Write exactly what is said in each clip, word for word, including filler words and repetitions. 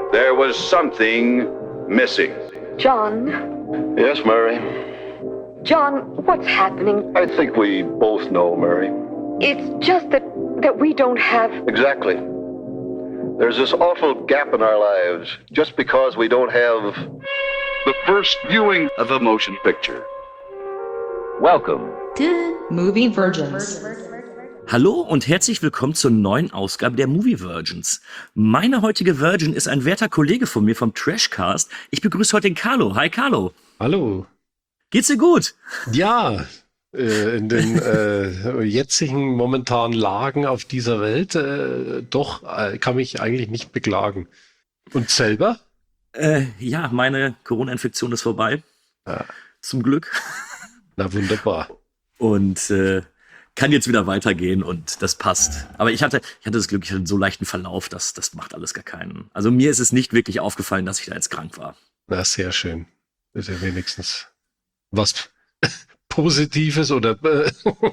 There was something missing. John? Yes, Mary? John, what's happening? I think we both know, Mary. It's just that, that we don't have... Exactly. There's this awful gap in our lives just because we don't have The first viewing of a motion picture. Welcome to Movie Virgins. Hallo und herzlich willkommen zur neuen Ausgabe der Movie Virgins. Meine heutige Virgin ist ein werter Kollege von mir vom Trashcast. Ich begrüße heute den Carlo. Hi Carlo. Hallo. Geht's dir gut? Ja, äh, in den äh, jetzigen momentanen Lagen auf dieser Welt äh, doch äh, kann mich eigentlich nicht beklagen. Und selber? Äh, ja, meine Corona-Infektion ist vorbei. Ja. Zum Glück. Na wunderbar. Und äh, kann jetzt wieder weitergehen und das passt. Aber ich hatte, ich hatte das Glück, ich hatte einen so leichten Verlauf, dass das macht alles gar keinen. Also mir ist es nicht wirklich aufgefallen, dass ich da jetzt krank war. Na, sehr schön. Ist ja wenigstens was Positives oder äh,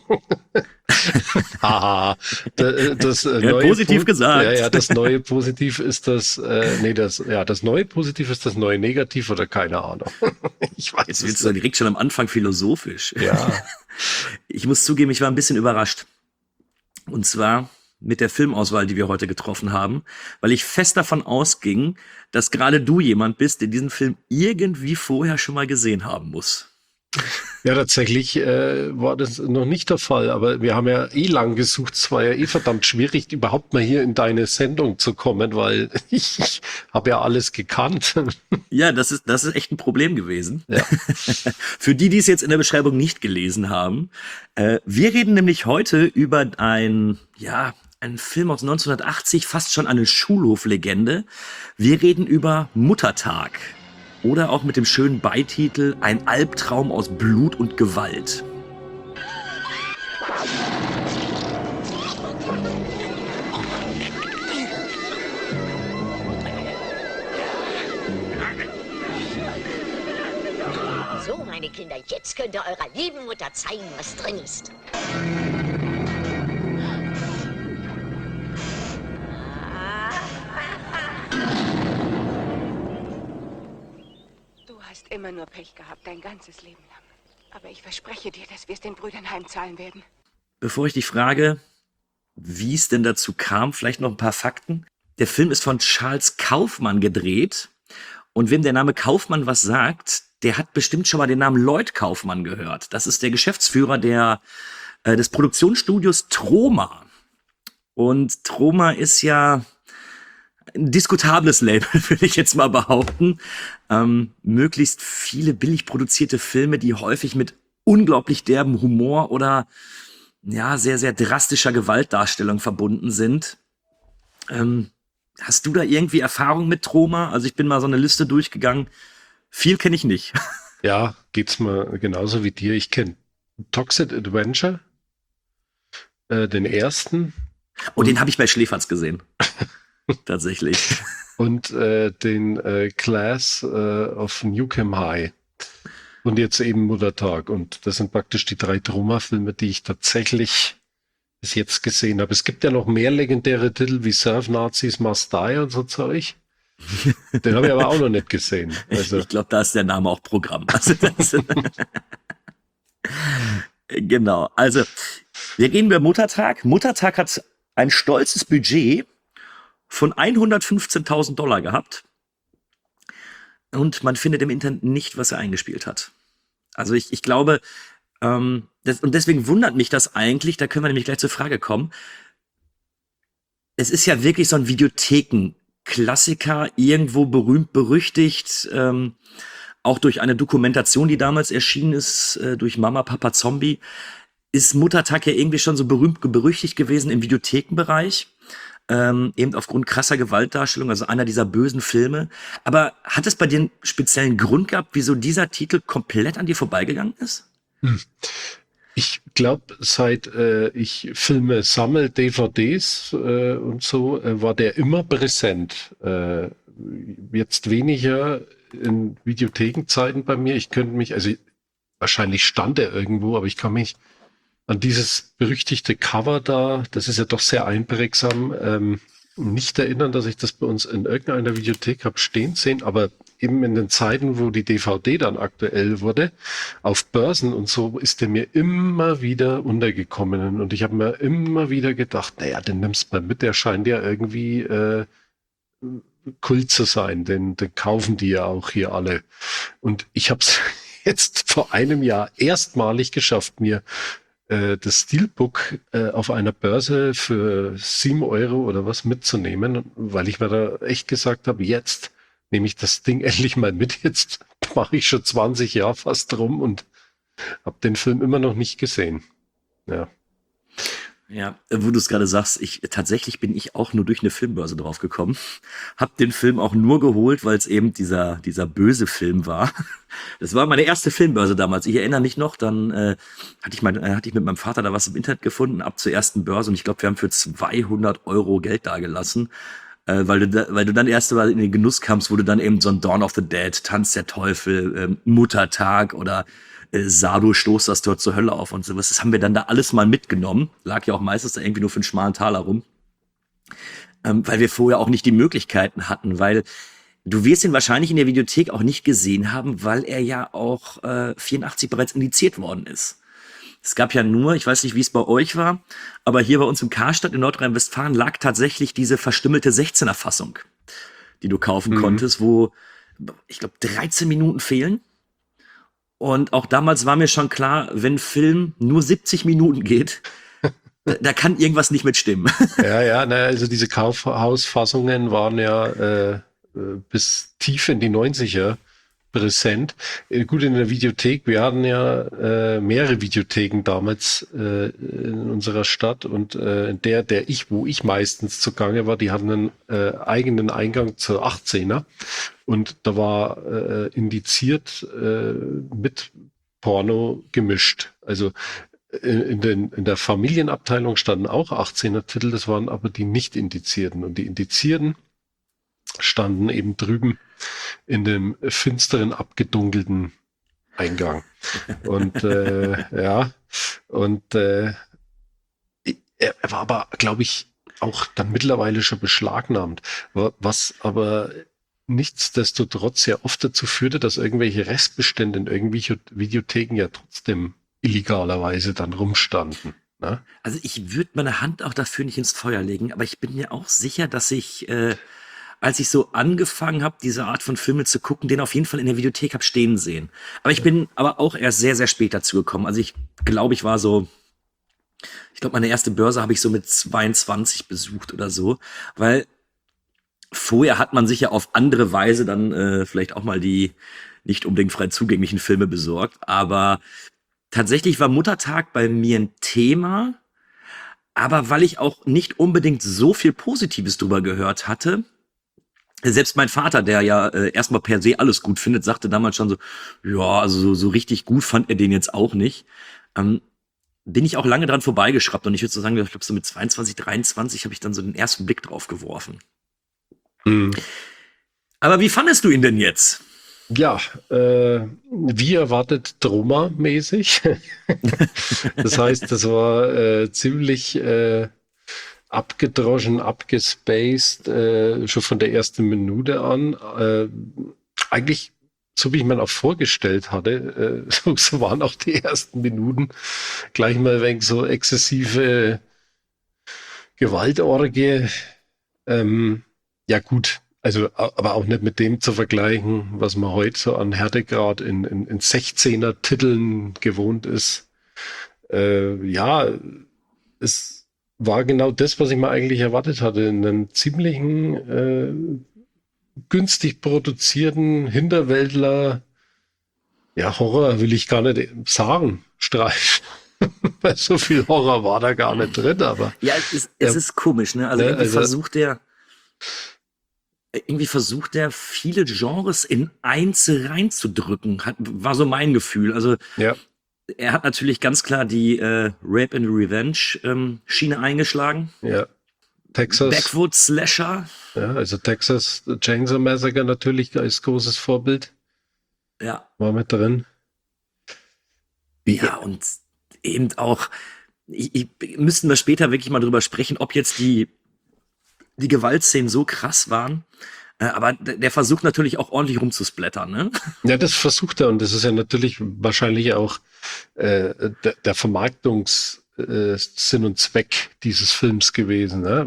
haha. das, das äh, ja, neue positiv po- gesagt. Ja, ja, das neue Positiv ist das, äh, nee, das, ja, das neue Positiv ist das neue Negativ oder keine Ahnung. Ich weiß Jetzt es wird es dann direkt schon am Anfang philosophisch. Ja. Ich muss zugeben, ich war ein bisschen überrascht. Und zwar mit der Filmauswahl, die wir heute getroffen haben, weil ich fest davon ausging, dass gerade du jemand bist, der diesen Film irgendwie vorher schon mal gesehen haben muss. Ja, tatsächlich äh, war das noch nicht der Fall, aber wir haben ja eh lang gesucht. Es war ja eh verdammt schwierig, überhaupt mal hier in deine Sendung zu kommen, weil ich, ich habe ja alles gekannt. Ja, das ist, das ist echt ein Problem gewesen. Ja. Für die, die es jetzt in der Beschreibung nicht gelesen haben, äh, wir reden nämlich heute über ein, ja, einen Film aus neunzehnhundertachtzig, fast schon eine Schulhoflegende. Wir reden über Muttertag. Oder auch mit dem schönen Beititel Ein Albtraum aus Blut und Gewalt. So, meine Kinder, jetzt könnt ihr eurer lieben Mutter zeigen, was drin ist. Du hast immer nur Pech gehabt, dein ganzes Leben lang. Aber ich verspreche dir, dass wir es den Brüdern heimzahlen werden. Bevor ich dich frage, wie es denn dazu kam, vielleicht noch ein paar Fakten. Der Film ist von Charles Kaufman gedreht. Und wem der Name Kaufmann was sagt, der hat bestimmt schon mal den Namen Lloyd Kaufmann gehört. Das ist der Geschäftsführer der, äh, des Produktionsstudios Troma. Und Troma ist ja ein diskutables Label, würde ich jetzt mal behaupten. Ähm, möglichst viele billig produzierte Filme, die häufig mit unglaublich derben Humor oder ja sehr, sehr drastischer Gewaltdarstellung verbunden sind. Ähm, hast du da irgendwie Erfahrung mit Troma? Also ich bin mal so eine Liste durchgegangen. Viel kenne ich nicht. Ja, geht's mir genauso wie dir. Ich kenne Toxic Adventure, äh, den ersten. Oh, den habe ich bei Schläferz gesehen. Tatsächlich. Und äh, den äh, Class äh, of Newcomb High. Und jetzt eben Muttertag. Und das sind praktisch die drei Troma-Filme, die ich tatsächlich bis jetzt gesehen habe. Es gibt ja noch mehr legendäre Titel wie Surf Nazis Must Die und so Zeug. Den habe ich aber auch noch nicht gesehen. Also, ich glaube, da ist der Name auch Programm. Also das genau. Also wir reden über Muttertag. Muttertag hat ein stolzes Budget von hundertfünfzehntausend Dollar gehabt. Und man findet im Internet nicht, was er eingespielt hat. Also ich, ich glaube, ähm, das, und deswegen wundert mich das eigentlich, da können wir nämlich gleich zur Frage kommen. Es ist ja wirklich so ein Videotheken-Klassiker, irgendwo berühmt, berüchtigt, ähm, auch durch eine Dokumentation, die damals erschienen ist, äh, durch Mama, Papa, Zombie, ist Muttertag ja irgendwie schon so berühmt, berüchtigt gewesen im Videothekenbereich. Ähm, eben aufgrund krasser Gewaltdarstellung, also einer dieser bösen Filme. Aber hat es bei dir einen speziellen Grund gehabt, wieso dieser Titel komplett an dir vorbeigegangen ist? Hm. Ich glaube, seit äh, ich Filme sammle, D V Ds äh, und so, äh, war der immer präsent. Äh, jetzt weniger in Videothekenzeiten bei mir. Ich könnte mich, also wahrscheinlich stand er irgendwo, aber ich kann mich an dieses berüchtigte Cover da, das ist ja doch sehr einprägsam, ähm, nicht erinnern, dass ich das bei uns in irgendeiner Videothek habe stehen sehen, aber eben in den Zeiten, wo die D V D dann aktuell wurde, auf Börsen und so, ist der mir immer wieder untergekommen. Und ich habe mir immer wieder gedacht, naja, den nimmst du mal mit, der scheint ja irgendwie äh, Kult zu sein, den, den kaufen die ja auch hier alle. Und ich habe es jetzt vor einem Jahr erstmalig geschafft, mir äh, das Steelbook äh, auf einer Börse für sieben Euro oder was mitzunehmen, weil ich mir da echt gesagt habe, jetzt nehme ich das Ding endlich mal mit. Jetzt mache ich schon zwanzig Jahre fast rum und habe den Film immer noch nicht gesehen. Ja. Ja, wo du es gerade sagst, ich tatsächlich bin ich auch nur durch eine Filmbörse drauf gekommen. Hab den Film auch nur geholt, weil es eben dieser dieser böse Film war. Das war meine erste Filmbörse damals. Ich erinnere mich noch, dann äh, hatte ich mein, äh, hatte ich mit meinem Vater da was im Internet gefunden, ab zur ersten Börse, und ich glaube, wir haben für zweihundert Euro Geld dagelassen, äh, weil du da, weil du dann erst mal in den Genuss kamst, wo du dann eben so ein Dawn of the Dead, Tanz der Teufel, äh, Muttertag oder Sado stoßt das Tor zur Hölle auf und sowas. Das haben wir dann da alles mal mitgenommen. Lag ja auch meistens da irgendwie nur für einen schmalen Taler rum. Ähm, weil wir vorher auch nicht die Möglichkeiten hatten, weil du wirst ihn wahrscheinlich in der Videothek auch nicht gesehen haben, weil er ja auch äh, vierundachtzig bereits indiziert worden ist. Es gab ja nur, ich weiß nicht, wie es bei euch war, aber hier bei uns im Karstadt in Nordrhein-Westfalen lag tatsächlich diese verstümmelte sechzehner-Fassung, die du kaufen mhm. konntest, wo, ich glaube, dreizehn Minuten fehlen. Und auch damals war mir schon klar, wenn Film nur siebzig Minuten geht, da, da kann irgendwas nicht mitstimmen. Ja, ja, na, also diese Kaufhausfassungen waren ja äh, bis tief in die neunziger präsent. Äh, gut, in der Videothek, wir hatten ja äh, mehrere Videotheken damals äh, in unserer Stadt, und äh, der, der ich, wo ich meistens zugange war, die hatten einen äh, eigenen Eingang zur achtzehner. Und da war äh, indiziert äh, mit Porno gemischt. Also in, in, den, in der Familienabteilung standen auch achtzehner-Titel, das waren aber die nicht indizierten. Und die Indizierten standen eben drüben in dem finsteren, abgedunkelten Eingang. Und äh, ja, und äh, er, er war aber, glaube ich, auch dann mittlerweile schon beschlagnahmt. Was aber nichtsdestotrotz ja oft dazu führte, dass irgendwelche Restbestände in irgendwelchen Videotheken ja trotzdem illegalerweise dann rumstanden. Ne? Also ich würde meine Hand auch dafür nicht ins Feuer legen, aber ich bin mir auch sicher, dass ich, äh, als ich so angefangen habe, diese Art von Filme zu gucken, den auf jeden Fall in der Videothek habe stehen sehen. Aber ich bin aber auch erst sehr, sehr spät dazu gekommen. Also ich glaube, ich war so, ich glaube, meine erste Börse habe ich so mit zweiundzwanzig besucht oder so, weil vorher hat man sich ja auf andere Weise dann äh, vielleicht auch mal die nicht unbedingt frei zugänglichen Filme besorgt. Aber tatsächlich war Muttertag bei mir ein Thema. Aber weil ich auch nicht unbedingt so viel Positives drüber gehört hatte, selbst mein Vater, der ja äh, erstmal per se alles gut findet, sagte damals schon so, ja, also so, so richtig gut fand er den jetzt auch nicht. Ähm, bin ich auch lange dran vorbeigeschraubt. Und ich würde so sagen, ich glaube so mit zweiundzwanzig, dreiundzwanzig habe ich dann so den ersten Blick drauf geworfen. Mhm. Aber wie fandest du ihn denn jetzt? Ja, äh, wie erwartet Troma-mäßig. Das heißt, das war äh, ziemlich äh, abgedroschen, abgespaced, äh, schon von der ersten Minute an. Äh, eigentlich, so wie ich mir auch vorgestellt hatte, äh, so, so waren auch die ersten Minuten gleich mal wegen so exzessive Gewaltorgie. Ähm, Ja gut, also aber auch nicht mit dem zu vergleichen, was man heute so an Härtegrad in, in, in sechzehner-Titeln gewohnt ist. Äh, ja, es war genau das, was ich mir eigentlich erwartet hatte. In einem ziemlichen, äh, günstig produzierten Hinterwäldler, ja, Horror will ich gar nicht sagen, Streif. Weil so viel Horror war da gar nicht drin, aber. Ja, es ist, es ja, ist komisch, ne? Also ne, irgendwie also, versucht der, irgendwie versucht der viele Genres in eins reinzudrücken, hat, war so mein Gefühl. Also ja. Er hat natürlich ganz klar die äh, Rape and Revenge ähm, Schiene eingeschlagen. Ja. Texas. Backwoods Slasher. Ja, also Texas Chainsaw Massacre natürlich als großes Vorbild. Ja. War mit drin. Ja, und eben auch, ich, ich, müssten wir später wirklich mal drüber sprechen, ob jetzt die die Gewaltszenen so krass waren. Äh, aber d- der versucht natürlich auch ordentlich rumzusplättern, ne? Ja, das versucht er und das ist ja natürlich wahrscheinlich auch äh, der, der Vermarktungssinn äh, Sinn und Zweck dieses Films gewesen. Ne?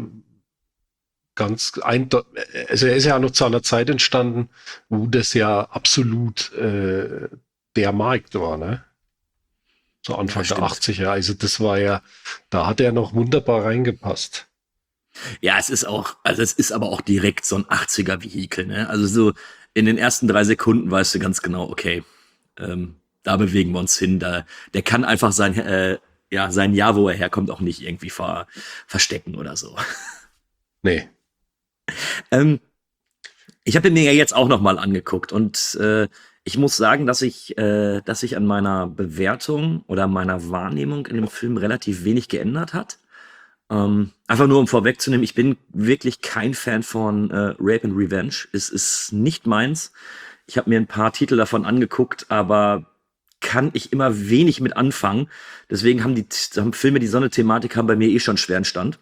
Ganz eindeutig, also er ist ja auch noch zu einer Zeit entstanden, wo das ja absolut äh, der Markt war, ne? So Anfang Ja, der stimmt. achtziger. Also das war ja, da hat er noch wunderbar reingepasst. Ja, es ist auch, also es ist aber auch direkt so ein achtziger-Vehikel, ne? Also so in den ersten drei Sekunden weißt du ganz genau, okay, ähm, da bewegen wir uns hin. Da, der kann einfach sein, äh, ja, sein Jahr, wo er herkommt, auch nicht irgendwie ver, verstecken oder so. Nee. Ähm, ich habe mir ja jetzt auch noch mal angeguckt und äh, ich muss sagen, dass ich, äh, dass sich an meiner Bewertung oder meiner Wahrnehmung in dem Film relativ wenig geändert hat. Ähm, einfach nur um vorwegzunehmen, ich bin wirklich kein Fan von äh, Rape and Revenge. Es ist nicht meins. Ich habe mir ein paar Titel davon angeguckt, aber kann ich immer wenig mit anfangen. Deswegen haben die haben Filme, die so eine Thematik haben, bei mir eh schon schweren Stand.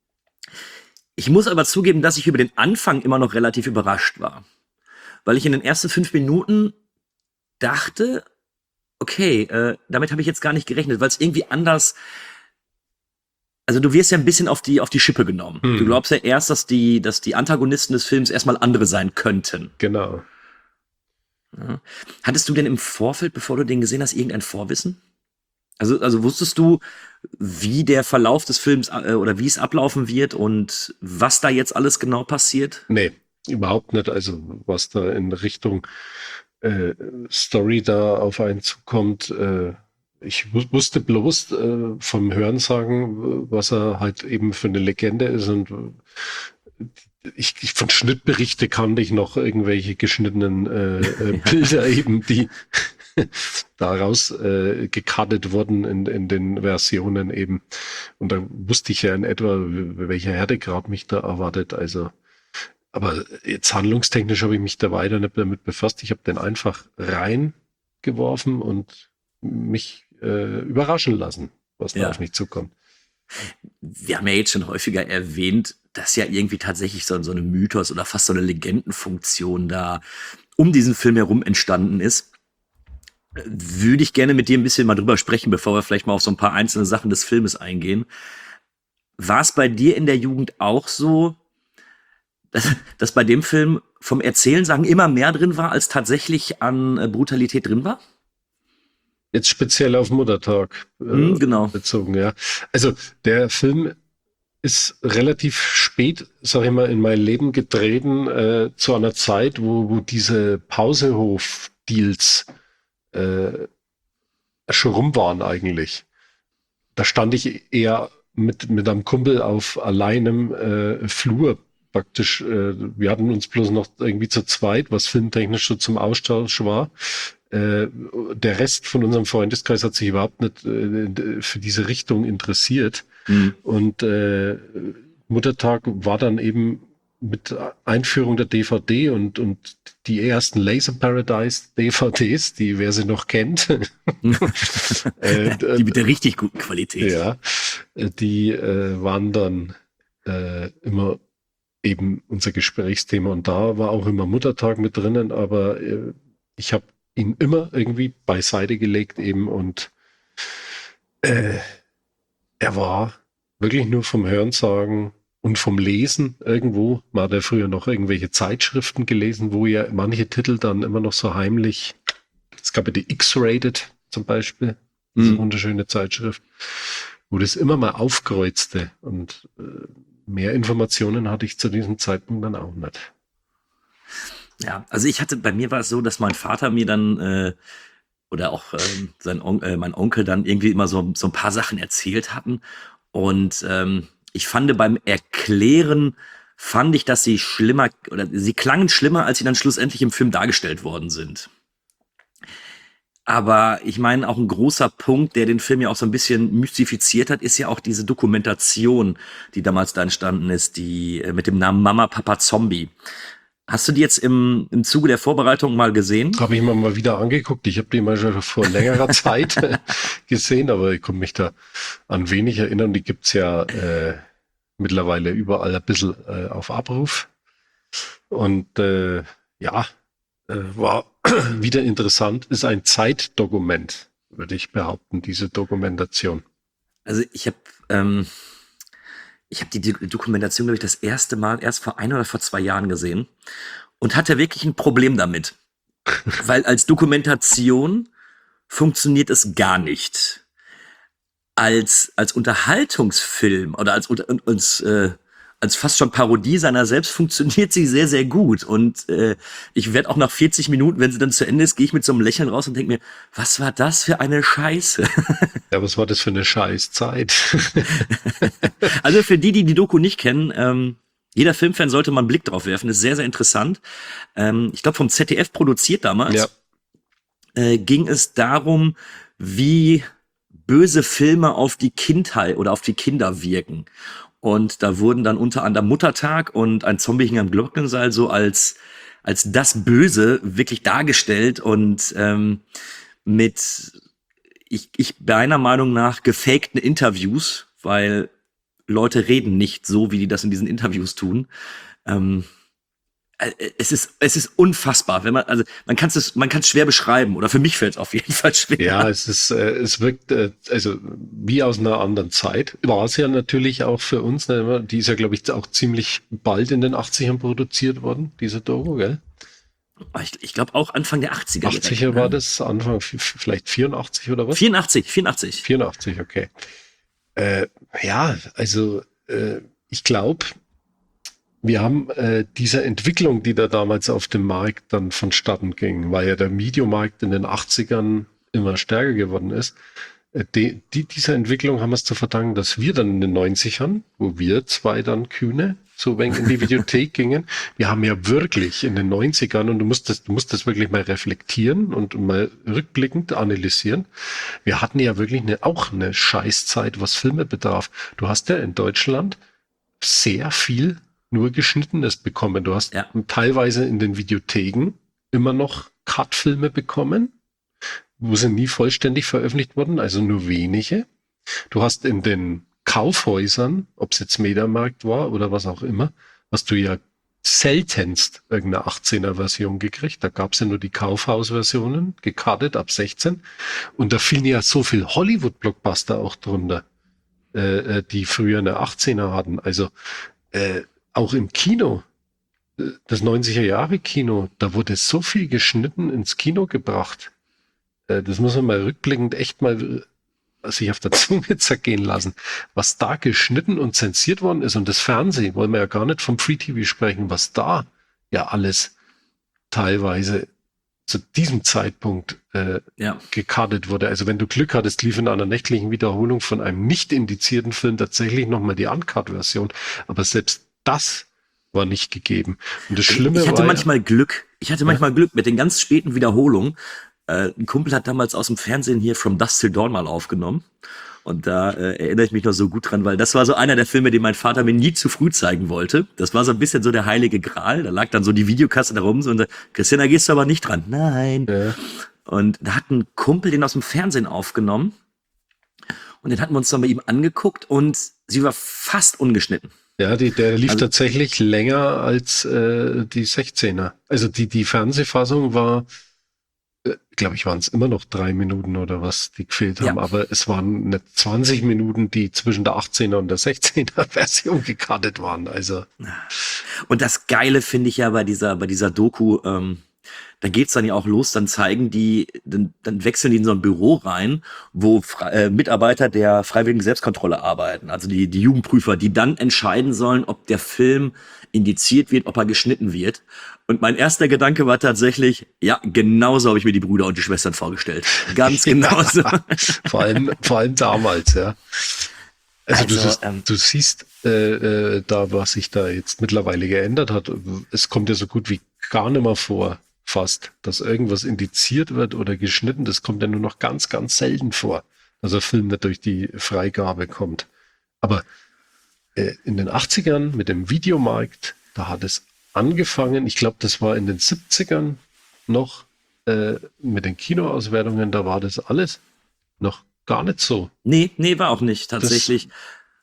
Ich muss aber zugeben, dass ich über den Anfang immer noch relativ überrascht war. Weil ich in den ersten fünf Minuten dachte, okay, äh, damit habe ich jetzt gar nicht gerechnet, weil es irgendwie anders. Also du wirst ja ein bisschen auf die auf die Schippe genommen. Hm. Du glaubst ja erst, dass die dass die Antagonisten des Films erstmal andere sein könnten. Genau. Ja. Hattest du denn im Vorfeld, bevor du den gesehen hast, irgendein Vorwissen? Also also wusstest du, wie der Verlauf des Films äh, oder wie es ablaufen wird und was da jetzt alles genau passiert? Nee, überhaupt nicht. Also was da in Richtung äh, Story da auf einen zukommt, äh, ich wu- wusste bloß äh, vom Hörensagen, äh, was er halt eben für eine Legende ist und äh, ich, ich von Schnittberichte kannte ich noch irgendwelche geschnittenen äh, äh, Bilder eben, die daraus äh, gecuttet wurden in, in den Versionen eben. Und da wusste ich ja in etwa, w- welcher Härtegrad mich da erwartet. Also, aber jetzt handlungstechnisch habe ich mich da weiter nicht damit befasst. Ich habe den einfach reingeworfen und mich äh, überraschen lassen, was da Ja. auf mich zukommt. Wir haben ja jetzt schon häufiger erwähnt, dass ja irgendwie tatsächlich so, so eine Mythos oder fast so eine Legendenfunktion da um diesen Film herum entstanden ist. Äh, Würde ich gerne mit dir ein bisschen mal drüber sprechen, bevor wir vielleicht mal auf so ein paar einzelne Sachen des Filmes eingehen. War es bei dir in der Jugend auch so, dass, dass bei dem Film vom Erzählen sagen immer mehr drin war, als tatsächlich an äh, Brutalität drin war? Jetzt speziell auf Muttertag äh, Hm, genau. bezogen, ja. Also der Film ist relativ spät, sag ich mal, in mein Leben getreten, äh, zu einer Zeit, wo, wo diese Pausehof-Deals äh, schon rum waren eigentlich. Da stand ich eher mit, mit einem Kumpel auf alleinem äh, Flur praktisch. Äh, wir hatten uns bloß noch irgendwie zu zweit, was filmtechnisch so zum Austausch war. Äh, der Rest von unserem Freundeskreis hat sich überhaupt nicht äh, für diese Richtung interessiert. Mhm. Und äh, Muttertag war dann eben mit Einführung der D V D und, und die ersten Laser Paradise D V Ds, die wer sie noch kennt. äh, Die mit der richtig guten Qualität. ja, äh, die äh, waren dann äh, immer eben unser Gesprächsthema und da war auch immer Muttertag mit drinnen, aber äh, ich habe ihn immer irgendwie beiseite gelegt eben und äh, er war wirklich nur vom Hörensagen und vom Lesen irgendwo. Man hat ja früher noch irgendwelche Zeitschriften gelesen, wo ja manche Titel dann immer noch so heimlich, es gab ja die X-Rated zum Beispiel, diese Mhm. wunderschöne Zeitschrift, wo das immer mal aufkreuzte und äh, mehr Informationen hatte ich zu diesem Zeitpunkt dann auch nicht. Ja, also ich hatte, bei mir war es so, dass mein Vater mir dann, äh, oder auch ähm, sein On äh, mein Onkel dann irgendwie immer so, so ein paar Sachen erzählt hatten. Und ähm, ich fand beim Erklären, fand ich, dass sie schlimmer, oder sie klangen schlimmer, als sie dann schlussendlich im Film dargestellt worden sind. Aber ich meine, auch ein großer Punkt, der den Film ja auch so ein bisschen mystifiziert hat, ist ja auch diese Dokumentation, die damals da entstanden ist, die äh, mit dem Namen Mama, Papa, Zombie. Hast du die jetzt im, im Zuge der Vorbereitung mal gesehen? Habe ich mir mal wieder angeguckt. Ich habe die mal schon vor längerer Zeit gesehen, aber ich konnte mich da an wenig erinnern. Die gibt's ja äh, mittlerweile überall ein bisschen äh, auf Abruf. Und äh, ja, äh, war wieder interessant, ist ein Zeitdokument, würde ich behaupten, diese Dokumentation. Also ich habe ähm, ich habe die Do- Dokumentation, glaube ich, das erste Mal erst vor ein oder vor zwei Jahren gesehen und hatte wirklich ein Problem damit. Weil als Dokumentation funktioniert es gar nicht. Als, als Unterhaltungsfilm oder als, unter- als, äh, als fast schon Parodie seiner selbst funktioniert sie sehr, sehr gut. Und äh, ich werde auch nach vierzig Minuten, wenn sie dann zu Ende ist, gehe ich mit so einem Lächeln raus und denke mir, was war das für eine Scheiße? Ja, was war das für eine Scheißzeit? Also für die, die die Doku nicht kennen, ähm, jeder Filmfan sollte mal einen Blick drauf werfen. Ist sehr, sehr interessant. Ähm, ich glaube, vom Z D F produziert damals. Ja. Äh, ging es darum, wie böse Filme auf die Kindheit oder auf die Kinder wirken. Und da wurden dann unter anderem Muttertag und ein Zombie hing am Glockenseil so als, als das Böse wirklich dargestellt und ähm, mit, ich, ich meiner Meinung nach, gefakten Interviews, weil Leute reden nicht so, wie die das in diesen Interviews tun. Ähm, es ist, es ist unfassbar, wenn man, also man kann es, man kann es schwer beschreiben, oder für mich fällt es auf jeden Fall schwer. Ja, es ist, äh, es wirkt, äh, also wie aus einer anderen Zeit. War es ja natürlich auch für uns, ne? Die ist ja, glaube ich, auch ziemlich bald in den achtzigern produziert worden, diese Doku, gell? Ich, ich glaube auch Anfang der achtziger. achtziger direkt, war ne? das, Anfang f- vielleicht vierundachtzig oder was? vierundachtzig, vierundachtzig. vierundachtzig, okay. Äh, ja, also äh, ich glaube, wir haben äh, diese Entwicklung, die da damals auf dem Markt dann vonstatten ging, weil ja der Videomarkt in den achtzigern immer stärker geworden ist. Äh, die, die, dieser Entwicklung haben wir es zu verdanken, dass wir dann in den neunzigern, wo wir zwei dann Kühne so wenig in die Videothek gingen, wir haben ja wirklich in den neunzigern, und du musst das, du musst das wirklich mal reflektieren und mal rückblickend analysieren, wir hatten ja wirklich eine, auch eine Scheißzeit, was Filme betraf. Du hast ja in Deutschland sehr viel nur Geschnittenes bekommen. Du hast Ja. teilweise in den Videotheken immer noch Cut-Filme bekommen, wo sie nie vollständig veröffentlicht wurden, also nur wenige. Du hast in den Kaufhäusern, ob es jetzt Mediamarkt war oder was auch immer, hast du ja seltenst irgendeine achtzehner-Version gekriegt. Da gab es ja nur die Kaufhaus-Versionen, gekartet ab sechzehn. Und da fielen ja so viel Hollywood-Blockbuster auch drunter, äh, äh, die früher eine achtzehner hatten. Also äh, auch im Kino, äh, das neunziger-Jahre-Kino, da wurde so viel geschnitten ins Kino gebracht. Äh, das muss man mal rückblickend echt mal äh, sich auf der Zunge zergehen lassen, was da geschnitten und zensiert worden ist. Und das Fernsehen, wollen wir ja gar nicht vom Free-T V sprechen, was da ja alles teilweise zu diesem Zeitpunkt äh, Ja. gekartet wurde. Also wenn du Glück hattest, lief in einer nächtlichen Wiederholung von einem nicht indizierten Film tatsächlich nochmal die Uncut-Version. Aber selbst das war nicht gegeben. Und das Schlimme Ich hatte war manchmal Glück. Ich hatte manchmal Glück mit den ganz späten Wiederholungen. Äh, ein Kumpel hat damals aus dem Fernsehen hier From Dusk Till Dawn mal aufgenommen. Und da äh, erinnere ich mich noch so gut dran, weil das war so einer der Filme, den mein Vater mir nie zu früh zeigen wollte. Das war so ein bisschen so der heilige Gral. Da lag dann so die Videokasse da rum so, und so, Christian, da gehst du aber nicht dran. Nein. Ja. Und da hat ein Kumpel den aus dem Fernsehen aufgenommen. Und den hatten wir uns dann bei ihm angeguckt und sie war fast ungeschnitten. Ja, die, der lief Also- tatsächlich länger als äh, die sechzehner. Also die, die Fernsehfassung war, äh, glaube ich, waren es immer noch drei Minuten oder was, die gefehlt haben. Ja. Aber es waren nicht zwanzig Minuten, die zwischen der achtzehner und der sechzehner Version gekartet waren. Also Und das Geile finde ich ja bei dieser, bei dieser Doku, ähm, da geht's dann ja auch los, dann zeigen die, dann, dann wechseln die in so ein Büro rein, wo Fre äh, Mitarbeiter der freiwilligen Selbstkontrolle arbeiten, also die, die Jugendprüfer, die dann entscheiden sollen, ob der Film indiziert wird, ob er geschnitten wird. Und mein erster Gedanke war tatsächlich, ja, genauso habe ich mir die Brüder und die Schwestern vorgestellt. Ganz genauso. vor allem, vor allem damals, ja. Also, du, Also, siehst, ähm, du siehst äh, äh, da, was sich da jetzt mittlerweile geändert hat. Es kommt ja so gut wie gar nicht mehr vor, fast, dass irgendwas indiziert wird oder geschnitten. Das kommt ja nur noch ganz, ganz selten vor, dass ein Film nicht durch die Freigabe kommt. Aber äh, in den achtzigern mit dem Videomarkt, da hat es angefangen. Ich glaube, das war in den siebzigern noch äh, mit den Kinoauswertungen. Da war das alles noch gar nicht so. Nee, nee, war auch nicht, tatsächlich.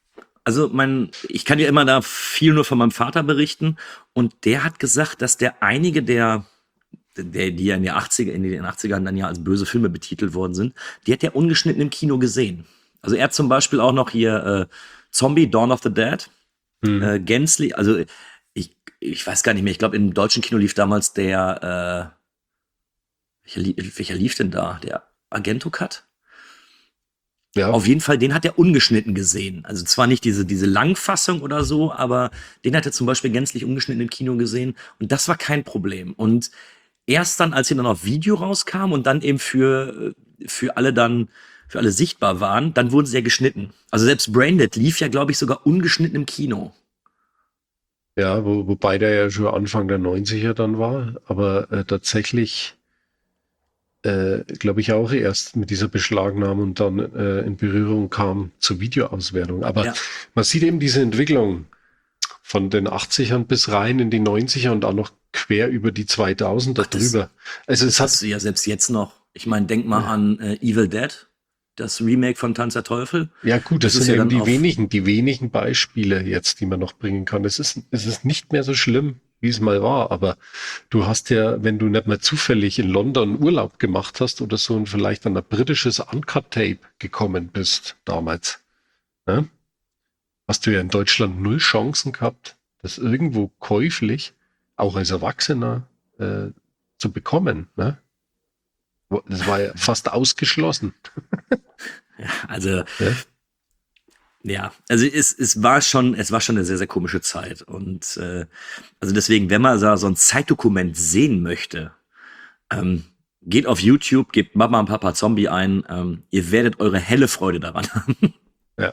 Also mein, ich kann ja immer da viel nur von meinem Vater berichten und der hat gesagt, dass der einige der, der die ja in den achtziger, in den achtzigern dann ja als böse Filme betitelt worden sind, die hat er ungeschnitten im Kino gesehen. Also er hat zum Beispiel auch noch hier äh, Zombie, Dawn of the Dead, mhm. äh, Gänzlich, also ich, ich weiß gar nicht mehr, ich glaube im deutschen Kino lief damals der, äh, welcher, welcher lief denn da? Der Argento-Cut? Ja. Auf jeden Fall, den hat er ungeschnitten gesehen. Also zwar nicht diese, diese Langfassung oder so, aber den hat er zum Beispiel gänzlich ungeschnitten im Kino gesehen. Und das war kein Problem. Und erst dann, als sie dann auf Video rauskam und dann eben für, für alle dann, für alle sichtbar waren, dann wurden sie ja geschnitten. Also selbst Braindead lief ja, glaube ich, sogar ungeschnitten im Kino. Ja, wo, wobei der ja schon Anfang der neunziger dann war. Aber äh, tatsächlich Äh, glaube ich, auch erst mit dieser Beschlagnahme und dann äh, in Berührung kam zur Videoauswertung. Aber ja. Man sieht eben diese Entwicklung von den achtzigern bis rein in die neunziger und auch noch quer über die zweitausender Ach, das, drüber. Also es hat ja selbst jetzt noch. Ich meine, denk mal ja. an äh, Evil Dead, das Remake von Tanz der Teufel. Ja gut, das, das sind ja eben die wenigen, die wenigen Beispiele jetzt, die man noch bringen kann. Es ist, es ist nicht mehr so schlimm, wie es mal war, aber du hast ja, wenn du nicht mehr zufällig in London Urlaub gemacht hast oder so und vielleicht an ein britisches Uncut-Tape gekommen bist damals, ne? Hast du ja in Deutschland null Chancen gehabt, das irgendwo käuflich, auch als Erwachsener, äh, zu bekommen. Ne? Das war ja fast ausgeschlossen. Ja, also ja? Ja, also es, es war schon, es war schon eine sehr, sehr komische Zeit. Und äh, also deswegen, wenn man so ein Zeitdokument sehen möchte, ähm, geht auf YouTube, gebt Mama und Papa Zombie ein, ähm, ihr werdet eure helle Freude daran haben. Ja.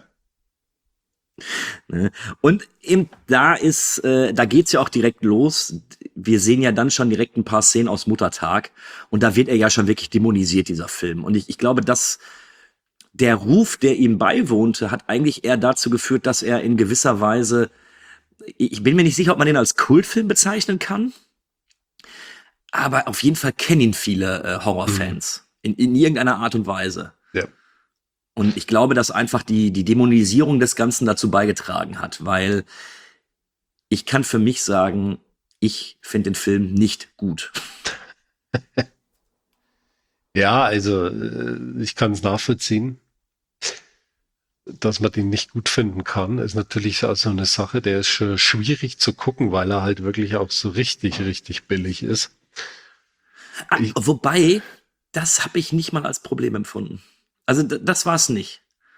Ne? Und eben da ist, äh, da geht's ja auch direkt los. Wir sehen ja dann schon direkt ein paar Szenen aus Muttertag und da wird er ja schon wirklich dämonisiert, dieser Film. Und ich, ich glaube, dass der Ruf, der ihm beiwohnte, hat eigentlich eher dazu geführt, dass er in gewisser Weise, ich bin mir nicht sicher, ob man den als Kultfilm bezeichnen kann, aber auf jeden Fall kennen ihn viele äh, Horrorfans mhm. in, in irgendeiner Art und Weise. Ja. Und ich glaube, dass einfach die, die Dämonisierung des Ganzen dazu beigetragen hat, weil ich kann für mich sagen, ich finde den Film nicht gut. Ja, also ich kann es nachvollziehen. Dass man den nicht gut finden kann, ist natürlich also eine Sache, der ist schon schwierig zu gucken, weil er halt wirklich auch so richtig, richtig billig ist. Ah, ich, wobei, das habe ich nicht mal als Problem empfunden. Also das war es nicht.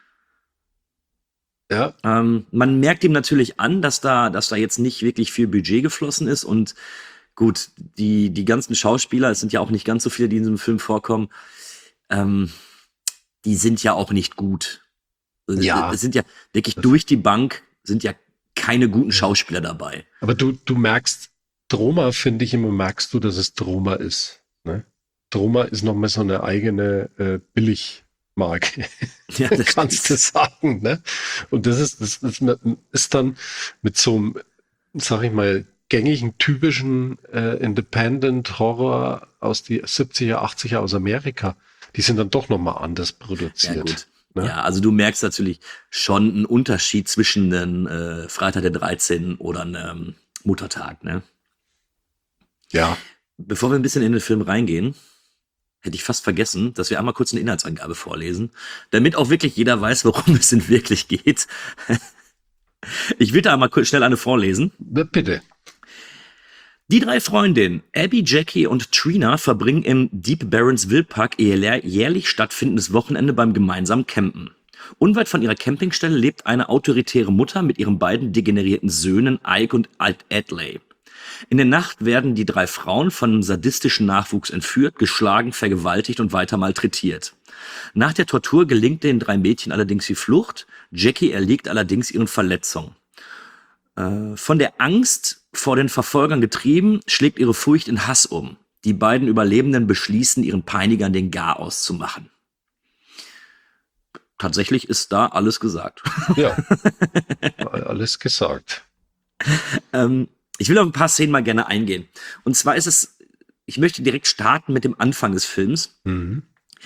Ja. Ähm, man merkt ihm natürlich an, dass da, dass da jetzt nicht wirklich viel Budget geflossen ist und gut, die, die ganzen Schauspieler, es sind ja auch nicht ganz so viele, die in diesem Film vorkommen, ähm, die sind ja auch nicht gut. Ja. Es sind ja wirklich durch die Bank sind ja keine guten Schauspieler dabei. Aber du, du merkst, Troma, finde ich immer, merkst du, dass es Troma ist. Ne? Troma ist nochmal so eine eigene äh, Billigmarke. Ja, das kannst du sagen. Ne? Und das ist, das ist, ist dann mit so einem, sag ich mal, gängigen, typischen äh, Independent Horror aus die siebziger, achtziger aus Amerika. Die sind dann doch nochmal anders produziert. Ja, gut. Ne? Ja, also du merkst natürlich schon einen Unterschied zwischen einem äh, Freitag der dreizehnten oder einem Muttertag, ne? Ja. Bevor wir ein bisschen in den Film reingehen, hätte ich fast vergessen, dass wir einmal kurz eine Inhaltsangabe vorlesen, damit auch wirklich jeder weiß, worum es denn wirklich geht. Ich will da einmal kurz schnell eine vorlesen. Bitte. Die drei Freundinnen, Abby, Jackie und Trina, verbringen im Deep Barrens Wildpark ihr jährlich stattfindendes Wochenende beim gemeinsamen Campen. Unweit von ihrer Campingstelle lebt eine autoritäre Mutter mit ihren beiden degenerierten Söhnen Ike und Adley. In der Nacht werden die drei Frauen von einem sadistischen Nachwuchs entführt, geschlagen, vergewaltigt und weiter malträtiert. Nach der Tortur gelingt den drei Mädchen allerdings die Flucht. Jackie erliegt allerdings ihren Verletzungen. Äh, von der Angst vor den Verfolgern getrieben, schlägt ihre Furcht in Hass um. Die beiden Überlebenden beschließen, ihren Peinigern den Garaus zu machen. Tatsächlich ist da alles gesagt. Ja, alles gesagt. ähm, ich will auf ein paar Szenen mal gerne eingehen. Und zwar ist es, ich möchte direkt starten mit dem Anfang des Films. Mhm.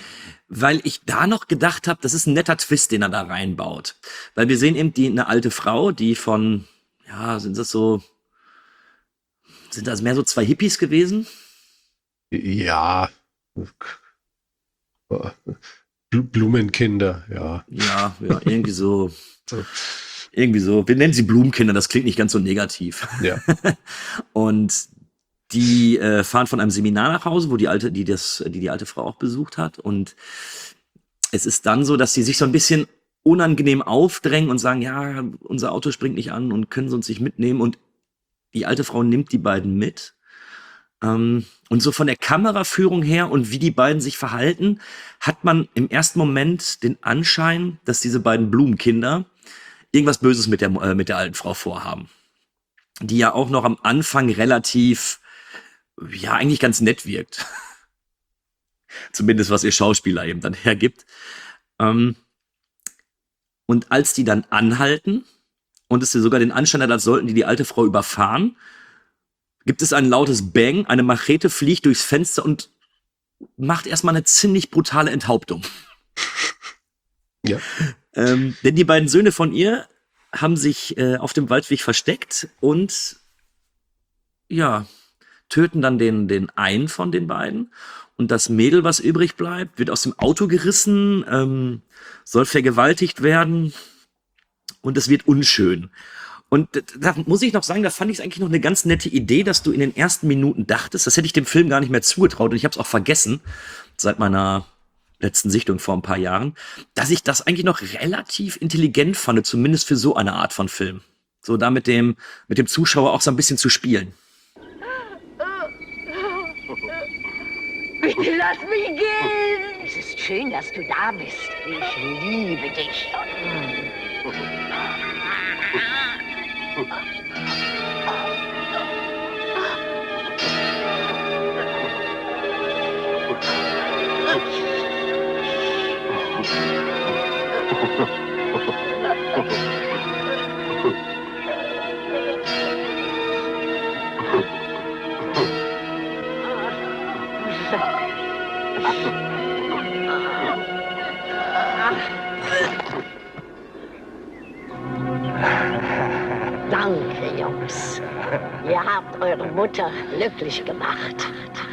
weil ich da noch gedacht habe, das ist ein netter Twist, den er da reinbaut. Weil wir sehen eben die eine alte Frau, die von, ja, sind das so, sind das mehr so zwei Hippies gewesen? Ja. Bl- Blumenkinder, ja. Ja, ja, irgendwie so. So. Irgendwie so. Wir nennen sie Blumenkinder, das klingt nicht ganz so negativ. Ja. Und die äh, fahren von einem Seminar nach Hause, wo die alte, die das, die die alte Frau auch besucht hat. Und es ist dann so, dass sie sich so ein bisschen unangenehm aufdrängen und sagen, ja, unser Auto springt nicht an und können sie uns nicht mitnehmen. Und die alte Frau nimmt die beiden mit. Ähm, und so von der Kameraführung her und wie die beiden sich verhalten, hat man im ersten Moment den Anschein, dass diese beiden Blumenkinder irgendwas Böses mit der, äh, mit der alten Frau vorhaben. Die ja auch noch am Anfang relativ, ja, eigentlich ganz nett wirkt. Zumindest was ihr Schauspieler eben dann hergibt. Ähm, und als die dann anhalten und es sogar den Anschein hat, als sollten die die alte Frau überfahren, gibt es ein lautes Bang, eine Machete fliegt durchs Fenster und macht erstmal eine ziemlich brutale Enthauptung. Ja. Ähm, denn die beiden Söhne von ihr haben sich äh, auf dem Waldweg versteckt und ja, töten dann den, den einen von den beiden. Und das Mädel, was übrig bleibt, wird aus dem Auto gerissen, ähm, soll vergewaltigt werden und es wird unschön. Und da muss ich noch sagen, da fand ich es eigentlich noch eine ganz nette Idee, dass du in den ersten Minuten dachtest, das hätte ich dem Film gar nicht mehr zugetraut und ich habe es auch vergessen, seit meiner letzten Sichtung vor ein paar Jahren, dass ich das eigentlich noch relativ intelligent fand, zumindest für so eine Art von Film. So da mit dem, mit dem Zuschauer auch so ein bisschen zu spielen. Bitte lass mich gehen! Es ist schön, dass du da bist. Ich liebe dich. Danke, Jungs. Ihr habt eure Mutter glücklich gemacht.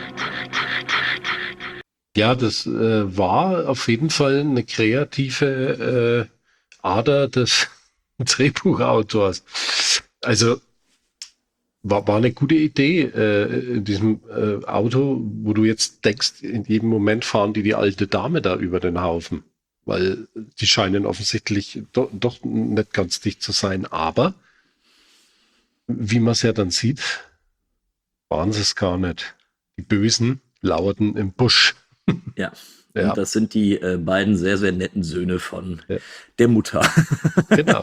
Ja, das äh, war auf jeden Fall eine kreative äh, Ader des Drehbuchautors. Also war, war eine gute Idee äh, in diesem äh, Auto, wo du jetzt denkst, in jedem Moment fahren die die alte Dame da über den Haufen. Weil die scheinen offensichtlich do, doch nicht ganz dicht zu sein. Aber wie man es ja dann sieht, waren sie es gar nicht. Die Bösen lauerten im Busch. Ja, Ja. und das sind die äh, beiden sehr, sehr netten Söhne von Ja. der Mutter. Genau.